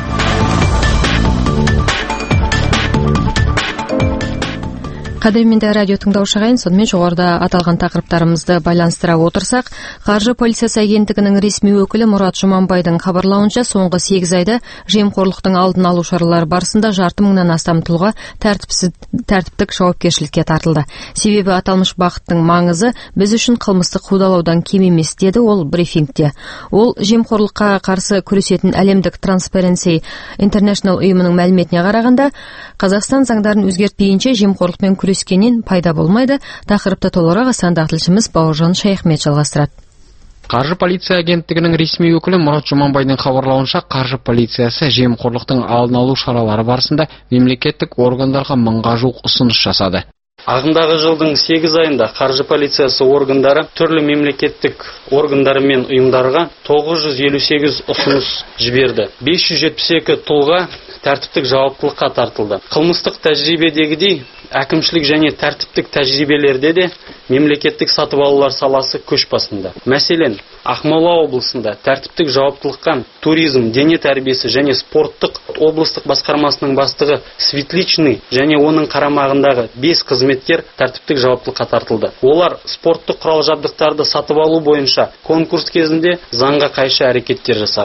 Қадірменді радио тыңдаушы ағайын, сонымен жоғарыда аталған тақырыптарымызды байланыстыра отырсақ, Қаржы полициясы агенттігінің ресми өкілі Мұрат Жұманбайдың хабарлауынша, соңғы сегіз айда жемқорлықтың алдын алу шаралары барысында жарты мыңнан астам тұлға тәртіптік жауапкершілікке тартылды. Себебі аталмыш бағыттың маңызы біз үшін қылмыстық қудалаудан кем емес, деді ол брифингте. Ол жемқорлыққа қарсы күресетін әлемдік Transparency International ұйымының мәліметіне қарағанда, Қазақстан заңдарын өзгертпейінше жемқорлықпен күрескеннен пайда болмайды. Тақырыпты толығырақ астана тілшіміз Бауыржан Шайхмет жалғастырады. Қаржы полиция агенттігінің ресми өкілі Мұрат Жұманбайдың хабарлауынша, қаржы полициясы жемқорлықтың алдын алу шаралары барысында мемлекеттік органдарға мыңға жуық ұсыныс жасады. Ағымдағы жылдың сегіз айында қаржы полициясы органдары түрлі мемлекеттік органдары мен ұйымдарға тоғыз жүз елу сегіз ұсыныс жіберді. бес жүз жетпіс екі тұлға тәртіптік жауаптылыққа тартылды. Қылмыстық тәжірибедегідей әкімшілік және тәртіптік тәжірибелерде де мемлекеттік сатып алулар саласы көш басында. Мәселен, Ақмола облысында тәртіптік жауаптылыққа туризм, дене тәрбиесі және спорттық облыстық басқармасының бастығы Светличный және оның қарамағындағы бес қызметкер тәртіптік жауаптылыққа тартылды. Олар спорттық құрал жабдықтарды сатып алу бойынша конкурс кезінде заңға қайшы әрекеттер жасаған.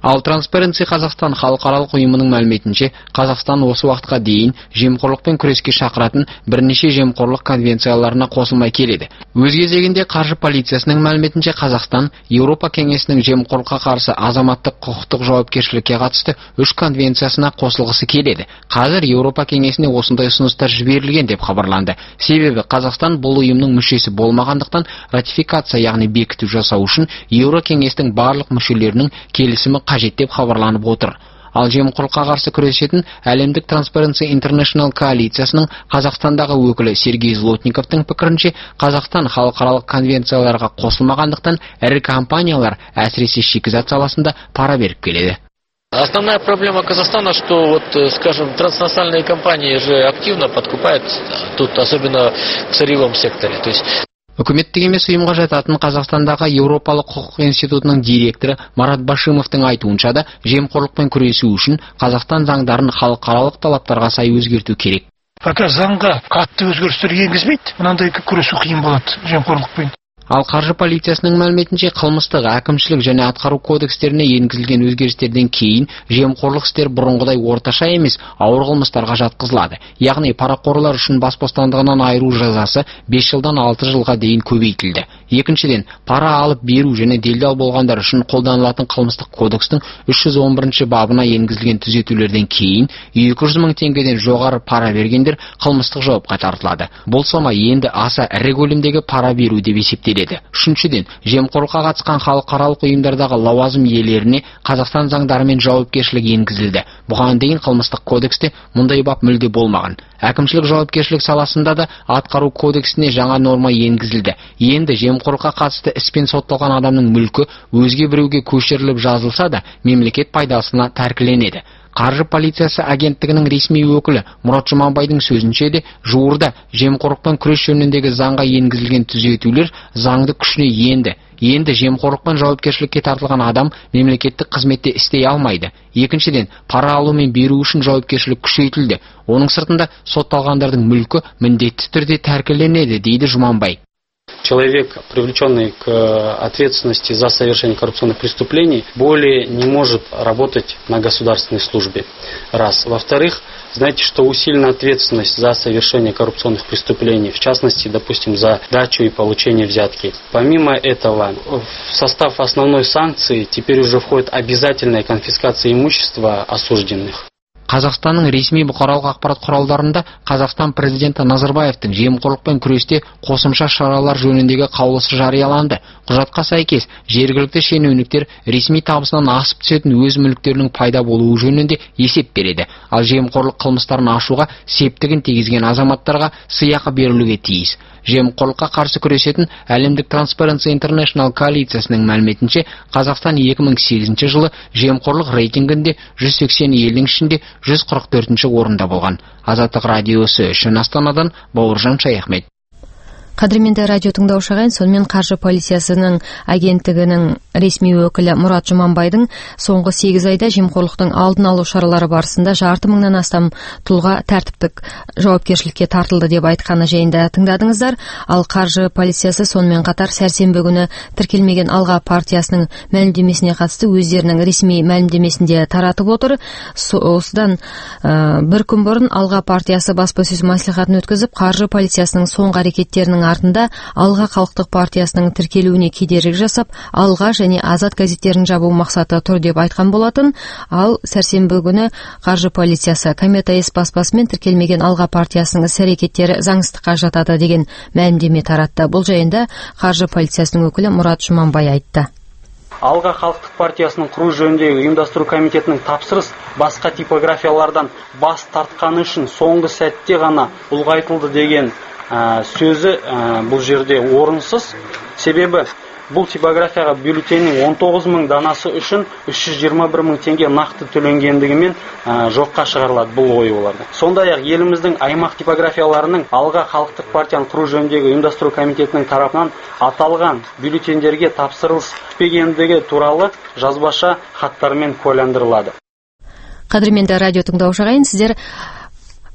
Ал Transparency Қазақстан халықаралық ұйымының мәліметінше, Қазақстан осы уақытқа дейін жемқорлықпен күреске шақыратын бірнеше жемқорлық конвенцияларына қосылмай келеді. Өз кезегінде қаржы полициясының мәліметінше, Қазақстан Еуропа кеңесінің жемқорлыққа қарсы азаматтық құқықтық жауапкершілікке қатысты үш конвенциясына қосылғысы келеді. Қазір Еуропа кеңесіне осындай ұсыныстар жіберілген деп хабарланды. Себебі Қазақстан бұл ұйымның мүшесі болмағандықтан ратификация, яғни бекіту жасау үшін Еуро кеңестің барлық мүшелерінің келісімі қажет деп хабарланып отыр. Ал жемқорлыққа қарсы күресетін әлемдік Transparency International коалициясының Қазақстандағы өкілі Сергей Злотниковтың пікірінше, Қазақстан халықаралық конвенцияларға қосылмағандықтан ірі компаниялар, әсіресе шикізат саласында пара беріп келеді. Основная проблема Казахстана, что вот, скажем, транснациональные компании же активно подкупают тут, особенно в сырьевом секторе. То есть Үкіметтік емес ұйымға жататын Қазақстандағы Еуропалық құқық институтының директоры Марат Башимовтың айтуынша да, жемқорлықпен күресу үшін Қазақстан заңдарын халықаралық талаптарға сай өзгерту керек. Пока заңға қатты өзгерістер енгізбейді, мынандай күресу қиын болады жемқорлықпен. Ал қаржы полициясының мәліметінше, қылмыстық, әкімшілік және атқару кодекстеріне енгізілген өзгерістерден кейін жемқорлық істер бұрынғыдай орташа емес, ауыр қылмыстарға жатқызылады. Яғни парақорлар үшін бас бостандығынан айыру жазасы бес жылдан алты жылға дейін көбейтілді. Екіншіден, пара алып беру және делдал болғандар үшін қолданылатын қылмыстық кодекстің үш жүз он бірінші бабына енгізілген түзетулерден кейін екі жүз мың теңгеден жоғары пара бергендер қылмыстық жауапқа тартылады. Бұл сома енді аса ірі көлемдегі пара беру деп есептеледі. Үшіншіден, жемқорлыққа қатысқан халықаралық ұйымдардағы лауазым иелеріне Қазақстан заңдарымен жауапкершілік енгізілді. Бұған дейін қылмыстық кодексте мұндай бап мүлде болмаған. Әкімшілік жауапкершілік саласында да атқару кодексіне жаңа норма енгізілді. Енді жемқорлыққа қатысты іспен сотталған адамның мүлкі өзге біреуге көшіріліп жазылса да, мемлекет пайдасына тәркіленеді. Қаржы полициясы агенттігінің ресми өкілі Мұрат Жұманбайдың сөзінше де, жуырда жемқорлықпен күрес жөніндегі заңға енгізілген түзетулер заңды күшіне енді. Енді жемқорлықпен жауапкершілікке тартылған адам мемлекеттік қызметте істей алмайды. Екіншіден, пара алу мен беру үшін жауапкершілік күшейтілді. Оның сыртында сотталғандардың мүлкі міндетті түрде тәркіленеді, дейді Жұманбай. Человек, привлеченный к ответственности за совершение коррупционных преступлений, более не может работать на государственной службе. Раз. Во-вторых, знаете, что усилена ответственность за совершение коррупционных преступлений, в частности, допустим, за дачу и получение взятки. Помимо этого, в состав основной санкции теперь уже входит обязательная конфискация имущества осужденных. Қазақстанның ресми бұқаралық ақпарат құралдарында Қазақстан президенті Назарбаевтың жемқорлықпен күресте қосымша шаралар жөніндегі қаулысы жарияланды. Құжатқа сәйкес, жергілікті шенеуніктер ресми табысынан асып түсетін өз мүліктерінің пайда болуы жөнінде есеп береді. Ал жемқорлық қылмыстарын ашуға септігін тигізген азаматтарға сыйақы берілуге тиіс. Жемқорлыққа қарсы күресетін әлемдік Transparency International коалициясының мәліметінше, Қазақстан екі мың сегізінші жылы жемқорлық рейтингінде жүз сексен елдің ішінде жүз қырық төртінші орында болған. Азаттық радиосы үшін Астанадан Бауыржан Шаяхмет. Қадірменді радио тыңдаушы ағайын, сонымен қаржы полициясының агенттігінің ресми өкілі Мұрат Жұманбайдың соңғы сегіз айда жемқорлықтың алдын алу шаралары барысында жарты мыңнан астам тұлға тәртіптік жауапкершілікке тартылды деп айтқаны жайында тыңдадыңыздар. Ал қаржы полициясы сонымен қатар сәрсенбі күні тіркелмеген Алға партиясының мәлімдемесіне қатысты өздерінің ресми мәлімдемесінде таратып отыр. Осыдан ә, бір күн бұрын Алға партиясы баспасөз мәслихатын өткізіп, қаржы полициясының соңғы әрекеттерінің артында Алға халықтық партиясының тіркелуіне кедергі жасап, Алға және Азат газеттерін жабу мақсаты тұр деп айтқан болатын. Ал сәрсенбі күні қаржы полициясы Комета С баспасымен тіркелмеген Алға партиясының іс-әрекеттері заңсыздыққа жатады деген мәлімдеме таратты. Бұл жайында қаржы полициясының өкілі Мұрат Жұманбай айтты. Алға халықтық партиясының құру жөніндегі ұйымдастыру комитетінің тапсырыс басқа типографиялардан бас тартқаны үшін соңғы сәтте ғана ұлғайтылды деген ә, сөзі ә, бұл жерде орынсыз. Себебі бұл типографияға бюллетеннің он тоғыз мың данасы үшін үш жүз жиырма бір мың теңге нақты төленгендігімен ә, жоққа шығарылады бұл ой оларда. Сондай-ақ еліміздің аймақ типографияларының Алға халықтық партияны құру жөніндегі ұйымдастыру комитетінің тарапынан аталған бюллетендерге тапсырылыс түспегендігі туралы жазбаша хаттармен куәландырылады. Қадірменді радио тыңдаушы ағайын, сіздер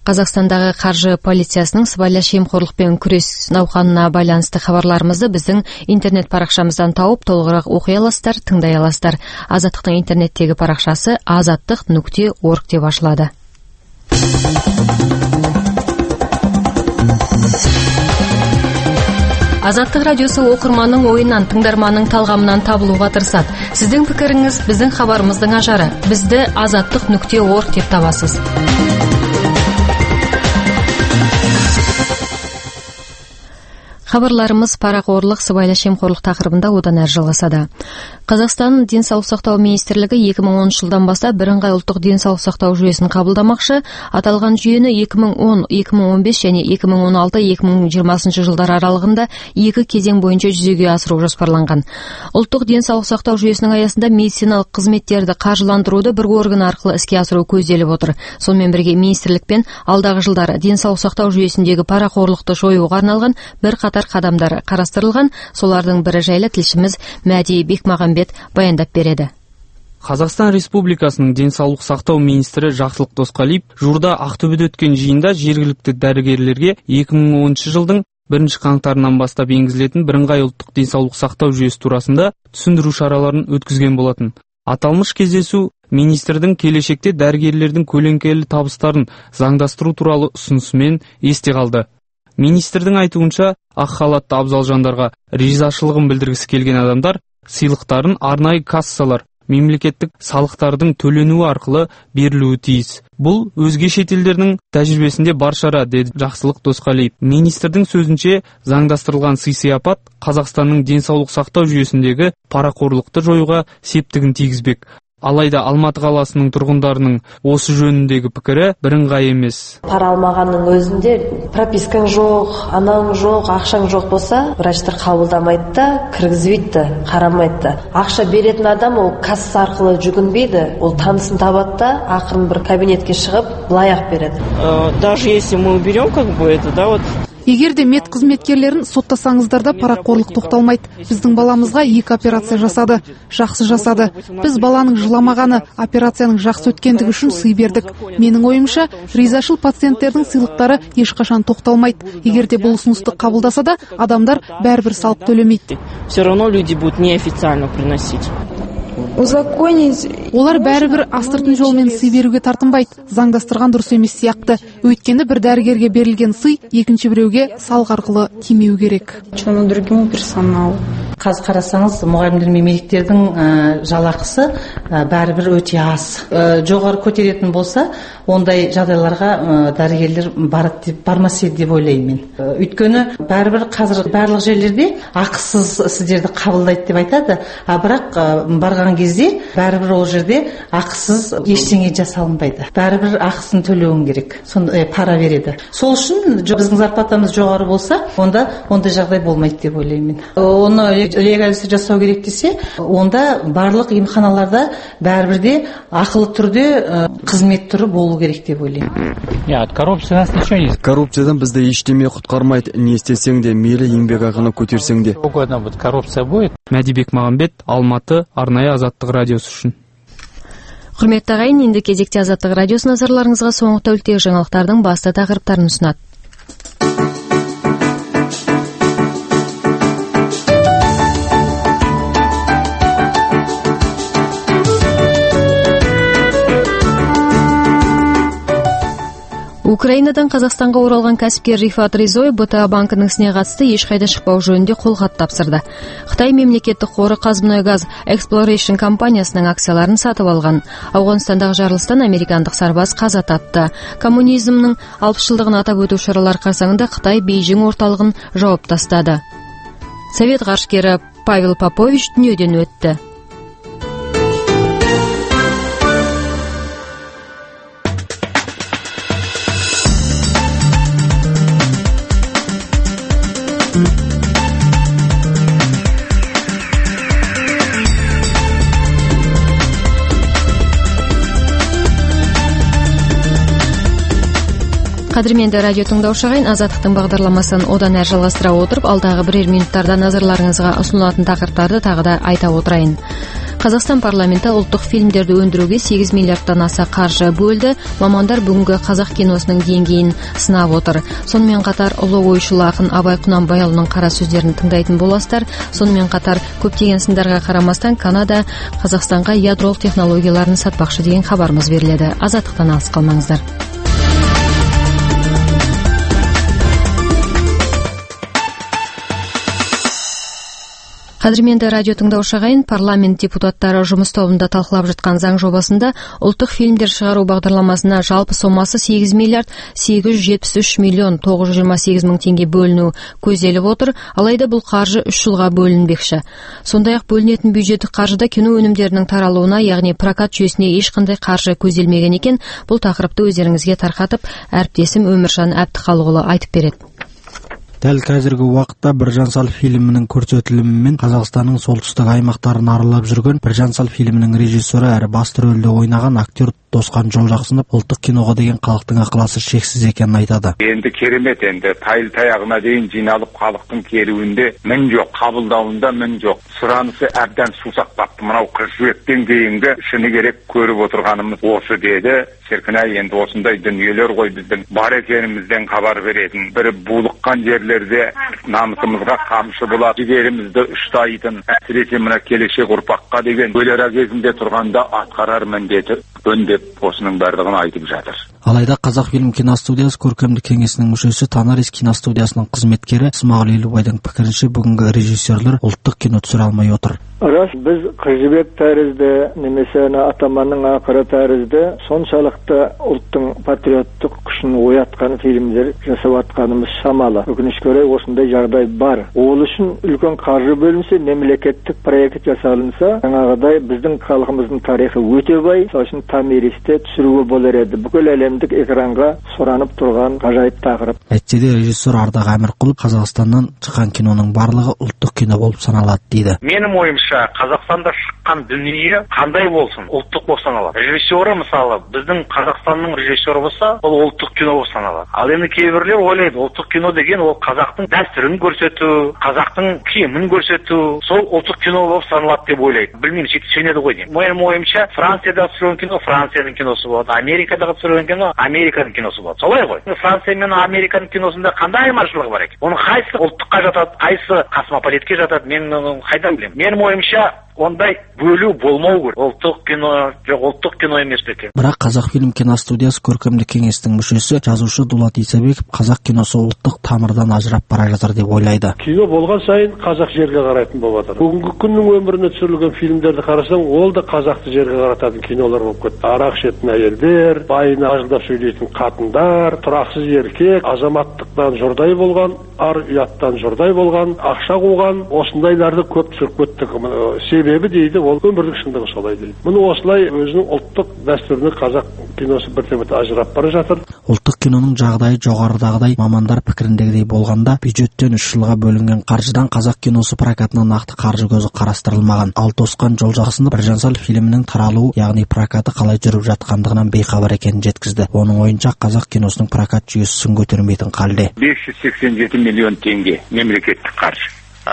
Қазақстандағы қаржы полициясының сыбайлас жемқорлықпен күрес науқанына байланысты хабарларымызды біздің интернет парақшамыздан тауып толығырақ оқи аласыздар, тыңдай аласыздар. Азаттықтың интернеттегі парақшасы азаттық нүкте орг деп ашылады. Азаттық радиосы оқырманның ойынан, тыңдарманның талғамынан табылуға тырысады. Сіздің пікіріңіз біздің хабарымыздың ажары. Бізді азаттық нүкте орг деп табасыз. Хабарларымыз парақорлық, сыбайлас жемқорлық тақырыбында одан әрі жалғасады. Қазақстан денсаулық сақтау министрлігі екі мың оныншы жылдан бастап бірыңғай ұлттық денсаулық сақтау жүйесін қабылдамақшы. Аталған жүйені екі мың он, екі мың он бес және екі мың он алты екі мың жиырмасыншы жылдар аралығында екі кезең бойынша жүзеге асыру жоспарланған. Ұлттық денсаулық сақтау жүйесінің аясында медициналық қызметтерді қаржыландыруды бір орган арқылы іске асыру көзделіп отыр. Сонымен бірге министрлікпен алдағы жылдары денсаулық сақтау жүйесіндегі парақорлықты жоюға арналған бір қатар қадамдар қарастырылған. Солардың бірі жайлы тілшіміз Мәди Бекмағамбет баяндап береді. Қазақстан Республикасының денсаулық сақтау министрі Жақсылық Досқалиев жуырда Ақтөбеде өткен жиында жергілікті дәрігерлерге екі мың оныншы жылдың бірінші қаңтарынан бастап енгізілетін бірыңғай ұлттық денсаулық сақтау жүйесі турасында түсіндіру шараларын өткізген болатын. Аталмыш кездесу министрдің келешекте дәрігерлердің көлеңкелі табыстарын заңдастыру туралы ұсынысымен есте қалды. Министрдің айтуынша, ақ халатты абзал жандарға ризашылығын білдіргісі келген адамдар сыйлықтарын арнайы кассалар, мемлекеттік салықтардың төленуі арқылы берілуі тиіс. Бұл өзге шетелдердің тәжірибесінде бар шара, деді Жақсылық Досқалиев. Министрдің сөзінше, заңдастырылған сый-сияпат Қазақстанның денсаулық сақтау жүйесіндегі парақорлықты жоюға септігін тигізбек. Алайда Алматы қаласының тұрғындарының осы жөніндегі пікірі бірыңғай емес. Пара алмағанның өзінде пропискаң жоқ, анаң жоқ, ақшаң жоқ болса, врачтар қабылдамайды да, кіргізбейді, қарамайды. Ақша беретін адам ол касса арқылы жүгінбейді, ол танысын табады да, ақырын бір кабинетке шығып, былай-ақ береді. Даже если мы уберем как бы это, да, вот Егер де мед қызметкерлерін соттасаңыздар да парақорлық тоқталмайды. Біздің баламызға екі операция жасады, жақсы жасады. Біз баланың жыламағаны, операцияның жақсы өткендігі үшін сый бердік. Менің ойымша, ризашыл пациенттердің сыйлықтары ешқашан тоқталмайды. Егер де бұл ұсынысты қабылдаса да, адамдар бәрібір салық төлемейді. Все равно люди будут неофициально приносить. Олар бәрібір астыртын жолмен сый беруге тартынбайды. Заңдастырған дұрыс емес сияқты. Өйткені бір дәрігерге берілген сый екінші біреуге салық арқылы тимеу керек. Қазір қарасаңыз, мұғалімдер мен медиктердің жалақысы бәрібір өте аз. Жоғары көтеретін болса, ондай жағдайларға дәрігерлер бармас еді деп ойлаймын. Өйткені бәрібір қазір барлық жерлерде ақысыз сіздерді қабылдайды деп айтады, а бірақ барған кезде бәрібір ол жерде ақысыз ештеңе жасалынбайды. Бәрібір ақысын төлеуің керек. Сондай пара береді. Сол үшін біздің зарплатамыз жоғары болса, онда ондай жағдай болмайды деп ойлаймын. Оны легализация жасау керек десе, онда барлық емханаларда бәрібір де ақылы түрде қызмет түрі болу керек деп ойлаймын. Коррупциядан бізді ештеме құтқармайды. Не істесең де, мейлі еңбекақыны көтерсең де. Мәди Бекмағамбет, Алматы, арнайы Азаттық радиосы үшін. Құрметті ағайын, енді кезекте Азаттық радиосы назарларыңызға соңғы тәуліктегі жаңалықтардың басты тақырыптарын ұсынады. Украинадан Қазақстанға оралған кәсіпкер Рифат Ризой БТА банкінің ісіне қатысты ешқайда шықпау жөнінде қолхат тапсырды. Қытай мемлекеттік қоры Қазмұнайгаз Exploration компаниясының акцияларын сатып алған. Ауғанстандағы жарылыстан американдық сарбаз қаза тапты. Коммунизмнің алпыс жылдығын атап өту шаралар қарсаңында Қытай Бейжің орталығын жауып тастады. Совет ғарышкері Павел Попович дүниеден өтті. Қадірменді радио тыңдаушы ағайын, Азаттықтың бағдарламасын одан әрі жалғастыра отырып, алдағы бірер минуттарда назарларыңызға ұсынылатын тақырыптарды тағы да айта отырайын. Қазақстан парламенті ұлттық фильмдерді өндіруге сегіз миллиардтан аса қаржы бөлді. Мамандар бүгінгі қазақ киносының деңгейін сынап отыр. Сонымен қатар ұлы ойшыл ақын Абай Құнанбайұлының қара сөздерін тыңдайтын боласыздар. Сонымен қатар көптеген сындарға қарамастан Канада Қазақстанға ядролық технологияларын сатпақшы деген хабарымыз беріледі. Азаттықтан алыс қалмаңыздар. Қадірменді радио тыңдаушы ағайын, парламент депутаттары жұмыс тобында талқылап жатқан заң жобасында ұлттық фильмдер шығару бағдарламасына жалпы сомасы сегіз миллиард сегіз жүз жетпіс үш миллион тоғыз жүз жиырма сегіз мың теңге бөліну көзделіп отыр, алайда бұл қаржы үш жылға бөлінбекші. Сондай-ақ бөлінетін бюджеттік қаржыда кино өнімдерінің таралуына, яғни прокат жүйесіне ешқандай қаржы көзделмеген екен. Бұл тақырыпты өздеріңізге тарқатып, әріптесім Өміржан Әбдіқалықұлы айтып береді. Дәл қазіргі уақытта Біржан Сал фильмінің көрсетілімімен Қазақстанның солтүстік аймақтарын аралап жүрген Біржан Сал фильмінің режиссері әрі басты рөлде ойнаған актер Досқан Жолжақсынов ұлттық киноға деген халықтың ықыласы шексіз екенін айтады. Енді керемет, енді тайыл таяғына дейін жиналып халықтың келуінде мін жоқ, қабылдауында мін жоқ. Сұранысы әбден сусап бапты. Мынау қыз жібектен кейінгі шыны керек көріп отырғанымыз осы деді. Серкінай, енді осындай дүниелер ғой біздің бар екенімізден хабар беретін. Бірі булыққан жерлерде намысымызға қамшы болады, жігерімізді ұштайтын, әсіресе мына келешек ұрпаққа деген өлер кезінде тұрғанда атқарар міндеті өндеп осының барлығын айтып жатыр. Алайда Қазақфильм киностудиясы көркемдік кеңесінің мүшесі Танарис киностудиясының қызметкері Смағұл Елубайдың пікірінше бүгінгі режиссерлер ұлттық кино түсіре алмай отыр. Рас, біз Қызжібек тәрізді, немесе Атаманның ақыры тәрізді соншалықты ұлттың патриоттық күшін оятқан фильмдер жасап атқанымыз шамалы. Өкінішке орай осындай жағдай бар. Ол үшін үлкен қаржы бөлінсе, мемлекеттік проект жасалынса, жаңағыдай біздің халқымыздың тарихы өте бай, сосын Тамиристе түсіруге болар еді. Бүкіл әлемдік экранға сұранып тұрған ғажайып тақырып. Әйтсе де режиссер Ардақ Әмірқұлов Қазақстаннан шыққан киноның барлығы ұлттық кино болып саналады дейді. Менің ойымша, Қазақстанда шыққан дүние қандай болсын, ұлттық болып саналады. Режиссері мысалы, біздің Қазақстанның режиссері болса, ол ұлттық кино болып саналады. Ал енді кейбіреулер ойлайды, ұлттық кино деген ол қазақтың дәстүрін көрсету, қазақтың киімін көрсету, сол ұлттық кино болып саналады деп ойлайды. Білмеймін, сөйтіп сенеді ғой деймін. Менің ойымша, Францияда түсірілген кино Францияның киносы болады, Америкадағы түсірілген кино Американың киносы болады. Солай ғой. Франция мен Американың киносында қандай айырмашылығы бар екен? Оның қайсысы ұлттыққа жатады, қайсысы космополитке жатады, мен қайдан білемін? Менің ойымша ондай бөлу болмау керек. Ұлттық кино жоқ, ұлттық кино емес екен. Бірақ Қазақфильм киностудиясы көркемдік кеңестің мүшесі жазушы Дулат Исабеков қазақ киносы ұлттық тамырдан ажырап бара жатыр деп ойлайды. Кино болған сайын қазақ жерге қарайтын болып жатыр. Бүгінгі күннің өміріне түсірілген фильмдерді қарасаң, ол да қазақты жерге қарататын кинолар болып кетті. Арақ ішетін әйелдер, байына ажылдап сөйлейтін қатындар, тұрақсыз еркек, азаматтықтан жұрдай болған, ар ұяттан жұрдай болған, ақша қуған, осындайларды көп түсіріп кеттік. Себебі дейді, ол өмірлік шындығы солай дейді. Мұны осылай өзінің ұлттық дәстүріне қазақ киносы бірте-бірте ажырап бара жатыр. Ұлттық киноның жағдайы жоғарыдағыдай мамандар пікіріндегідей болғанда, бюджеттен үш жылға бөлінген қаржыдан қазақ киносы прокатына нақты қаржы көзі қарастырылмаған. Ал Досқан Жолжақсынов Біржан Сал фильмінің таралуы, яғни прокаты қалай жүріп жатқандығынан бейхабар екенін жеткізді. Оның ойынша қазақ киносының прокат жүйесі сын көтермейтін халде. бес жүз сексен жеті миллион теңге мемлекеттік қаржы.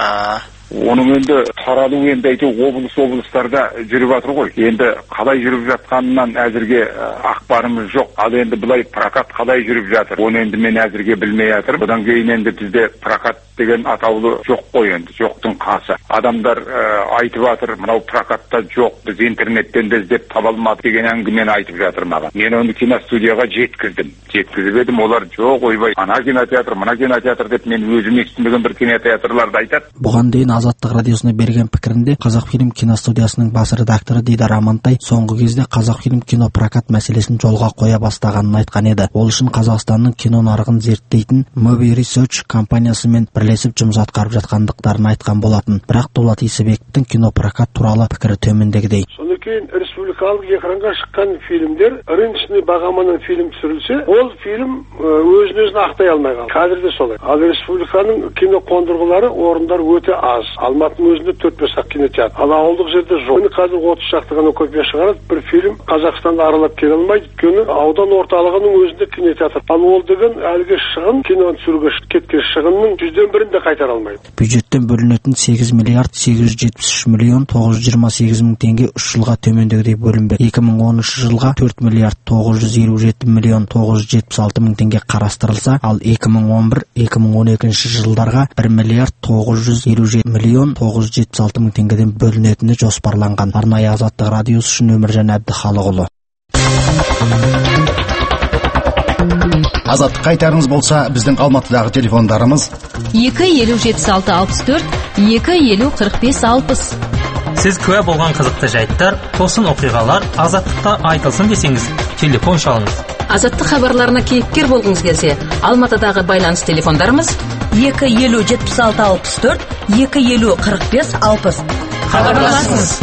Оның енді таралу енді әйте облыс облыстарда жүріп жатыр ғой. Енді қалай жүріп жатқанынан әзірге ақпарымыз жоқ. Ал енді бұлай прокат қалай жүріп жатыр, оны енді мен әзірге білмей жатыр. Бұдан кейін енді бізде прокат деген атаулы жоқ қой, енді жоқтың қасы. Адамдар айтып жатыр, мынау прокатта жоқ, біз интернеттен де іздеп таба алмадық деген әңгімені айтып жатыр маған. Мен оны киностудияға жеткіздім. Жеткізіп едім, олар жоқ, ойбай, ана кинотеатр, мына кинотеатр деп мен өзім естімеген бір кинотеатрларды айтады. Бұған дейін Азаттық радиосына берген пікірінде Қазақфильм киностудиясының бас редакторы Дидар Амантай соңғы кезде Қазақфильм кино прокат мәселесін жолға қоя бастағанын айтқан еді. Ол үшін Қазақстанның кино нарығын зерттейтін Movie Research компаниясымен бірлесіп жұмыс атқарып жатқандықтарын айтқан болатын. Бірақ Дулат Исабековтің кино прокат туралы пікірі төмендегідей. Содан кейін республикалық экранға шыққан фильмдер рыночный бағамынан фильм түсірілсе, ол фильм өзін-өзін ақтай алмай қалды. Қазір де солай. Ал республиканың кино қондырғылары орындар өте аз. Алматының өзінде төрт-бес ақ кинотеатр. Ал ауылдық жерде жоқ. Міне қазір отыз шақты ғана копия шығарады. Бір фильм Қазақстанды аралап келе алмайды. Өйткені аудан орталығының өзінде кинотеатр. Ал ол деген әлгі шығын, киноны түсіруге кеткен шығынның жүзден бірін де қайтара алмайды. Бюджет бюджеттен бөлінетін сегіз миллиард сегіз жүз жетпіс үш миллион тоғыз жүз жиырма сегіз мың теңге үш жылға төмендегідей бөлінбек. екі мың оныншы жылға төрт миллиард тоғыз жүз елу жеті миллион тоғыз жүз жетпіс алты мың теңге қарастырылса, ал екі мың он бір екі мың он екінші жылдарға бір миллиард тоғыз жүз елу жеті миллион тоғыз жүз жетпіс алты мың теңгеден бөлінетіні жоспарланған. Арнайы Азаттық радиосы үшін Өміржан Әбдіхалықұлы. Азаттық қайтарыңыз болса, біздің Алматыдағы телефондарымыз екі елу жетпіс алты алпыс төрт, екі елу қырық бес алпыс. Сіз куә болған қызықты жайттар, тосын оқиғалар Азаттықта айтылсын десеңіз, телефон шалыңыз. Азаттық хабарларына кейіпкер болғыңыз келсе, Алматыдағы байланыс телефондарымыз екі елу жетпіс алты алпыс төрт, екі елу қырық бес алпыс. Хабарласыңыз.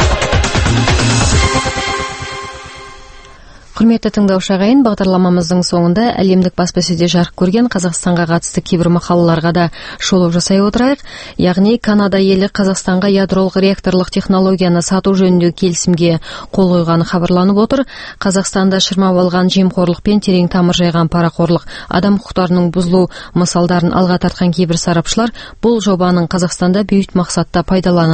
Құрметті тыңдаушы ағайын, бағдарламамыздың соңында әлемдік баспасөзде жарық көрген Қазақстанға қатысты кейбір мақалаларға да шолу жасай отырайық. Яғни Канада елі Қазақстанға ядролық реакторлық технологияны сату жөніндегі келісімге қол қойғаны хабарланып отыр. Қазақстанда шырмап алған жемқорлық пен терең тамыр жайған парақорлық, адам құқықтарының бұзылу мысалдарын алға тартқан кейбір сарапшылар бұл жобаның Қазақстанда бейбіт мақсатта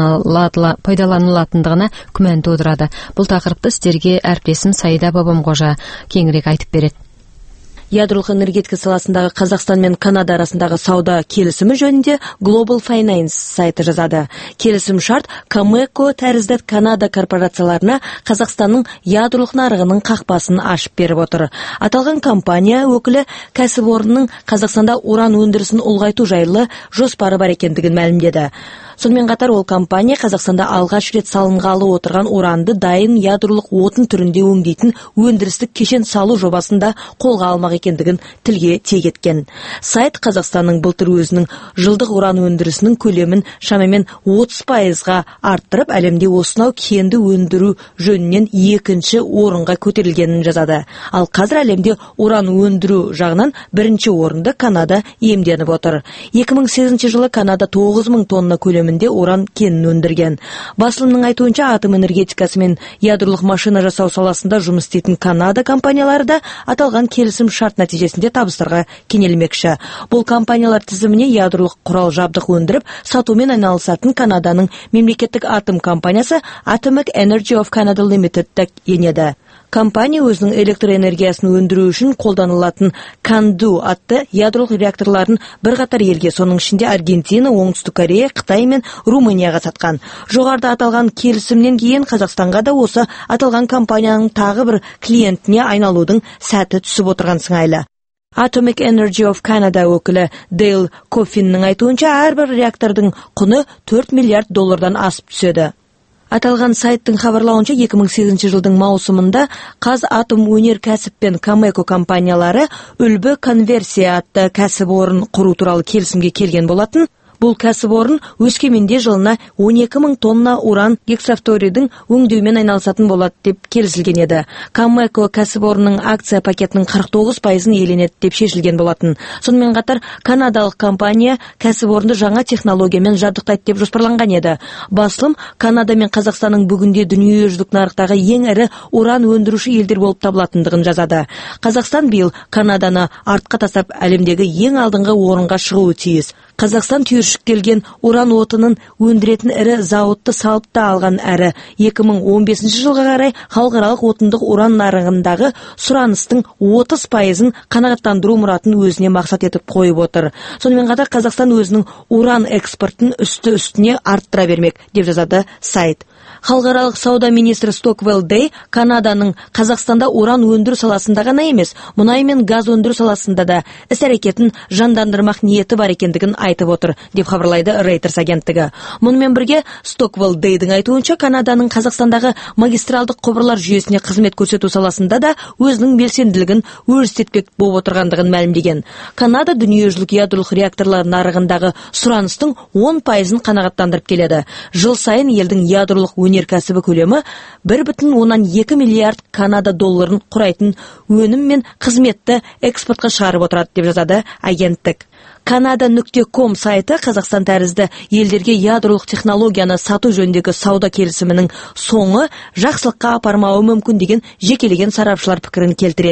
пайдаланылатындығына күмән тудырады. Бұл тақырыпты сіздерге әріптесім Саида Бабам Қожа кеңірек айтып береді. Ядролық энергетика саласындағы Қазақстан мен Канада арасындағы сауда келісімі жөнінде Global Finance сайты жазады. Келісім шарт Камеко тәрізді Канада корпорацияларына Қазақстанның ядролық нарығының қақпасын ашып беріп отыр. Аталған компания өкілі кәсіпорынның Қазақстанда уран өндірісін ұлғайту жайлы жоспары бар екендігін мәлімдеді. Сонымен қатар ол компания Қазақстанда алғаш рет салынғалы отырған уранды дайын ядролық отын түрінде өңдейтін өндірістік кешен салу жобасында қолға алмақ екендігін тілге тиек еткен. Сайт Қазақстанның былтыр өзінің жылдық уран өндірісінің көлемін шамамен отыз пайызға арттырып, әлемде осынау кенді өндіру жөнінен екінші орынға көтерілгенін жазады. Ал қазір әлемде уран өндіру жағынан бірінші орынды Канада иемденіп отыр. екі мың сегізінші жылы Канада тоғыз мың тонна көлемі уран кенін өндірген. Басылымның айтуынша атом энергетикасы мен ядролық машина жасау саласында жұмыс істейтін Канада компаниялары да аталған келісім шарт нәтижесінде табыстарға кенелмекші. Бұл компаниялар тізіміне ядролық құрал жабдық өндіріп, сатумен айналысатын Канаданың мемлекеттік атом компаниясы Atomic Energy of Canada Limited енеді. Компания өзінің электр энергиясын өндіру үшін қолданылатын Канду атты ядролық реакторларын бір қатар елге, соның ішінде Аргентина, Оңтүстік Корея, Қытай мен Румынияға сатқан. Жоғарыда аталған келісімнен кейін Қазақстанға да осы аталған компанияның тағы бір клиентіне айналудың сәті түсіп отырған сыңайлы. Atomic Energy of Canada өкілі Дейл Кофиннің айтуынша әрбір реактордың құны төрт миллиард доллардан асып түседі. Аталған сайттың хабарлауынша екі мың сегізінші жылдың маусымында Қазатомөнеркәсіп пен Камеко компаниялары үлбі конверсия атты кәсіпорын құру туралы келісімге келген болатын. Бұл кәсіпорын Өскеменде жылына он екі мың тонна уран гексафторидың өңдеумен айналысатын болады деп келісілген еді. Камеко кәсіпорынның акция пакетінің қырық тоғыз пайызын иеленеді деп шешілген болатын. Сонымен қатар канадалық компания кәсіпорынды жаңа технологиямен жабдықтайды деп жоспарланған еді. Басылым Канада мен Қазақстанның бүгінде дүниежүзілік нарықтағы ең ірі уран өндіруші елдер болып табылатындығын жазады. Қазақстан биыл Канаданы артқа тастап әлемдегі ең алдыңғы орынға шығуы тиіс. Қазақстан түйіршіктелген уран отынын өндіретін ірі зауытты салып та алған әрі екі мың он бесінші жылға қарай халықаралық отындық уран нарығындағы сұраныстың отыз пайызын қанағаттандыру мұратын өзіне мақсат етіп қойып отыр. Сонымен қатар Қазақстан өзінің уран экспортын үсті үстіне арттыра бермек деп жазады сайт. Халықаралық сауда министрі Стоквелл Дэй Канаданың Қазақстанда уран өндіру саласында ғана емес, мұнай мен газ өндіру саласында да іс-әрекетін жандандырмақ ниеті бар екендігін айтып отыр, деп хабарлайды Reuters агенттігі. Мұнымен бірге Стоквелл Дэйдің айтуынша Канаданың Қазақстандағы магистралдық құбырлар жүйесіне қызмет көрсету саласында да өзінің белсенділігін өрістетпек болып отырғандығын мәлімдеген. Канада дүниежүзілік ядролық реакторлар нарығындағы сұраныстың он пайызын қанағаттандырып келеді. Жыл сайын елдің ядролық өнеркәсібі көлемі бір бүтін оннан екі миллиард Канада долларын құрайтын өнім мен қызметті экспортқа шығарып отырады деп жазады агенттік. Канада нүкте ком сайты Қазақстан тәрізді елдерге ядролық технологияны сату жөніндегі сауда келісімінің соңы жақсылыққа апармауы мүмкін деген жекелеген сарапшылар пікірін келтіреді.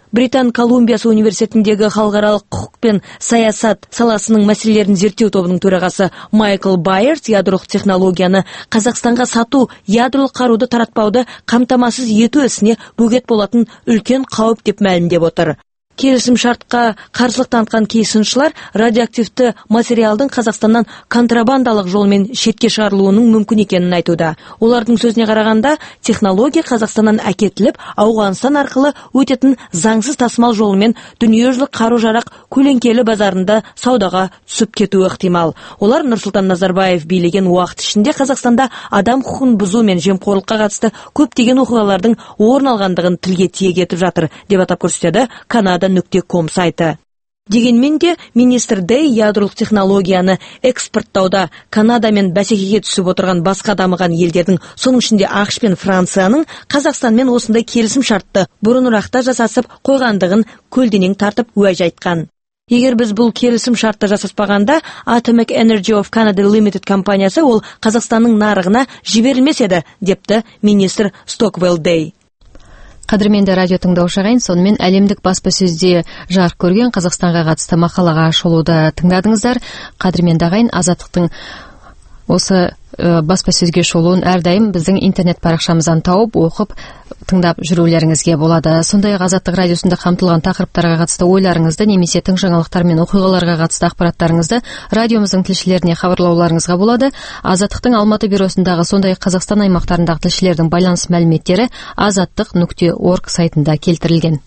Британ Колумбиясы университетіндегі халықаралық құқық пен саясат саласының мәселелерін зерттеу тобының төрағасы Майкл Байерс ядролық технологияны Қазақстанға сату, ядролық қаруды таратпауды қамтамасыз ету ісіне бөгет болатын үлкен қауіп деп мәлімдеп отыр. Келісім шартқа қарсылық танытқан кей сыншылар радиоактивті материалдың Қазақстаннан контрабандалық жолмен шетке шығарылуының мүмкін екенін айтуда. Олардың сөзіне қарағанда, технология Қазақстаннан әкетіліп, Ауғанстан арқылы өтетін заңсыз тасымал жолымен дүниежүзілік қару-жарақ көлеңкелі базарында саудаға түсіп кетуі ықтимал. Олар Нұрсұлтан Назарбаев билеген уақыт ішінде Қазақстанда адам құқығын бұзу мен жемқорлыққа қатысты көптеген оқиғалардың орын алғандығын тілге тиек етіп жатыр, деп атап көрсетеді Канада нүкте ком сайты. Дегенмен де министр Дэй ядролық технологияны экспорттауда Канадамен бәсекеге түсіп отырған басқа дамыған елдердің, соның ішінде ақш пен Францияның Қазақстанмен осындай келісім шартты бұрынырақта жасасып қойғандығын көлденең тартып уәж айтқан. Егер біз бұл келісім шартты жасаспағанда, Atomic Energy of Canada Limited компаниясы ол Қазақстанның нарығына жіберілмес еді, депті министр Стоквелл Дэй. Қадірменді радио тыңдаушы ағайын, сонымен әлемдік баспасөзде жарық көрген Қазақстанға қатысты мақалаға шолуды тыңдадыңыздар. Қадірменді ағайын, Азаттықтың осы ә, баспасөзге шолуын әрдайым біздің интернет парақшамыздан тауып, оқып, тыңдап жүрулеріңізге болады. Сондай-ақ Азаттық радиосында қамтылған тақырыптарға қатысты ойларыңызды немесе тың жаңалықтар мен оқиғаларға қатысты ақпараттарыңызды радиомыздың тілшілеріне хабарлауларыңызға болады. Азаттықтың Алматы бюросындағы сондай-ақ Қазақстан аймақтарындағы тілшілердің байланыс мәліметтері азаттық нүкте орг сайтында келтірілген.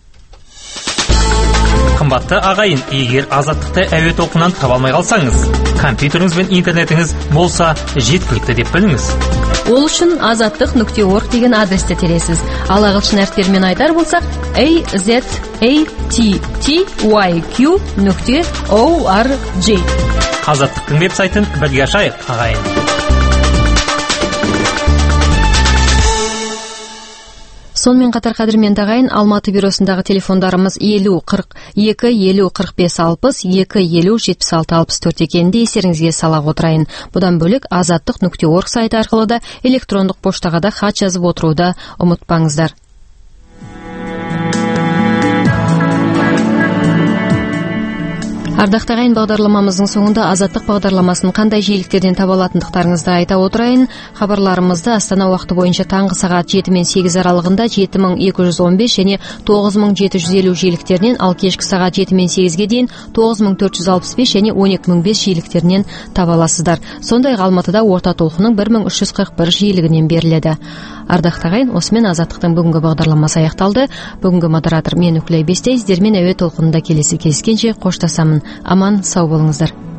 Қымбатты ағайын, егер Азаттықты әуе толқынынан таба алмай қалсаңыз, компьютеріңіз бен интернетіңіз болса жеткілікті деп біліңіз. Ол үшін азаттық нүкте орг деген адресті тересіз. Ал ағылшын әріптерімен айтар болсақ a z a t t y q нүкте org. Азаттықтың веб-сайтын бірге ашайық, ағайын. Сонымен қатар қадірменді ағайын, Алматы бюросындағы телефондарымыз елу қырық екі елу қырық бес алпыс, екі елу жетпіс алты алпыс төрт екенінде естеріңізге сала отырайын. Бұдан бөлек азаттық нүкте орг сайты арқылы да электрондық поштаға да хат жазып отыруды ұмытпаңыздар. Ардақты ағайын, бағдарламамыздың соңында азаттық бағдарламасын қандай жиіліктерден таба алатындықтарыңызды айта отырайын. Хабарларымызды Астана уақыты бойынша таңғы сағат жеті мен сегіз аралығында жеті мың екі жүз он бес және тоғыз мың жеті жүз елу жиіліктерінен, ал кешкі сағат жеті мен сегізге дейін тоғыз мың төрт жүз алпыс бес және он екі мың бес жиіліктерінен таба аласыздар. Сондай-ақ Алматыда орта толқынның бір мың үш жүз қырық бір жиілігінен беріледі. Ардақты ағайын, осымен азаттықтың бүгінгі бағдарламасы аяқталды. Бүгінгі модератор мен Үкілай Бесте, сіздермен әуе толқынында келесі кездескенше қоштасамын. Аман, сау болыңыздар.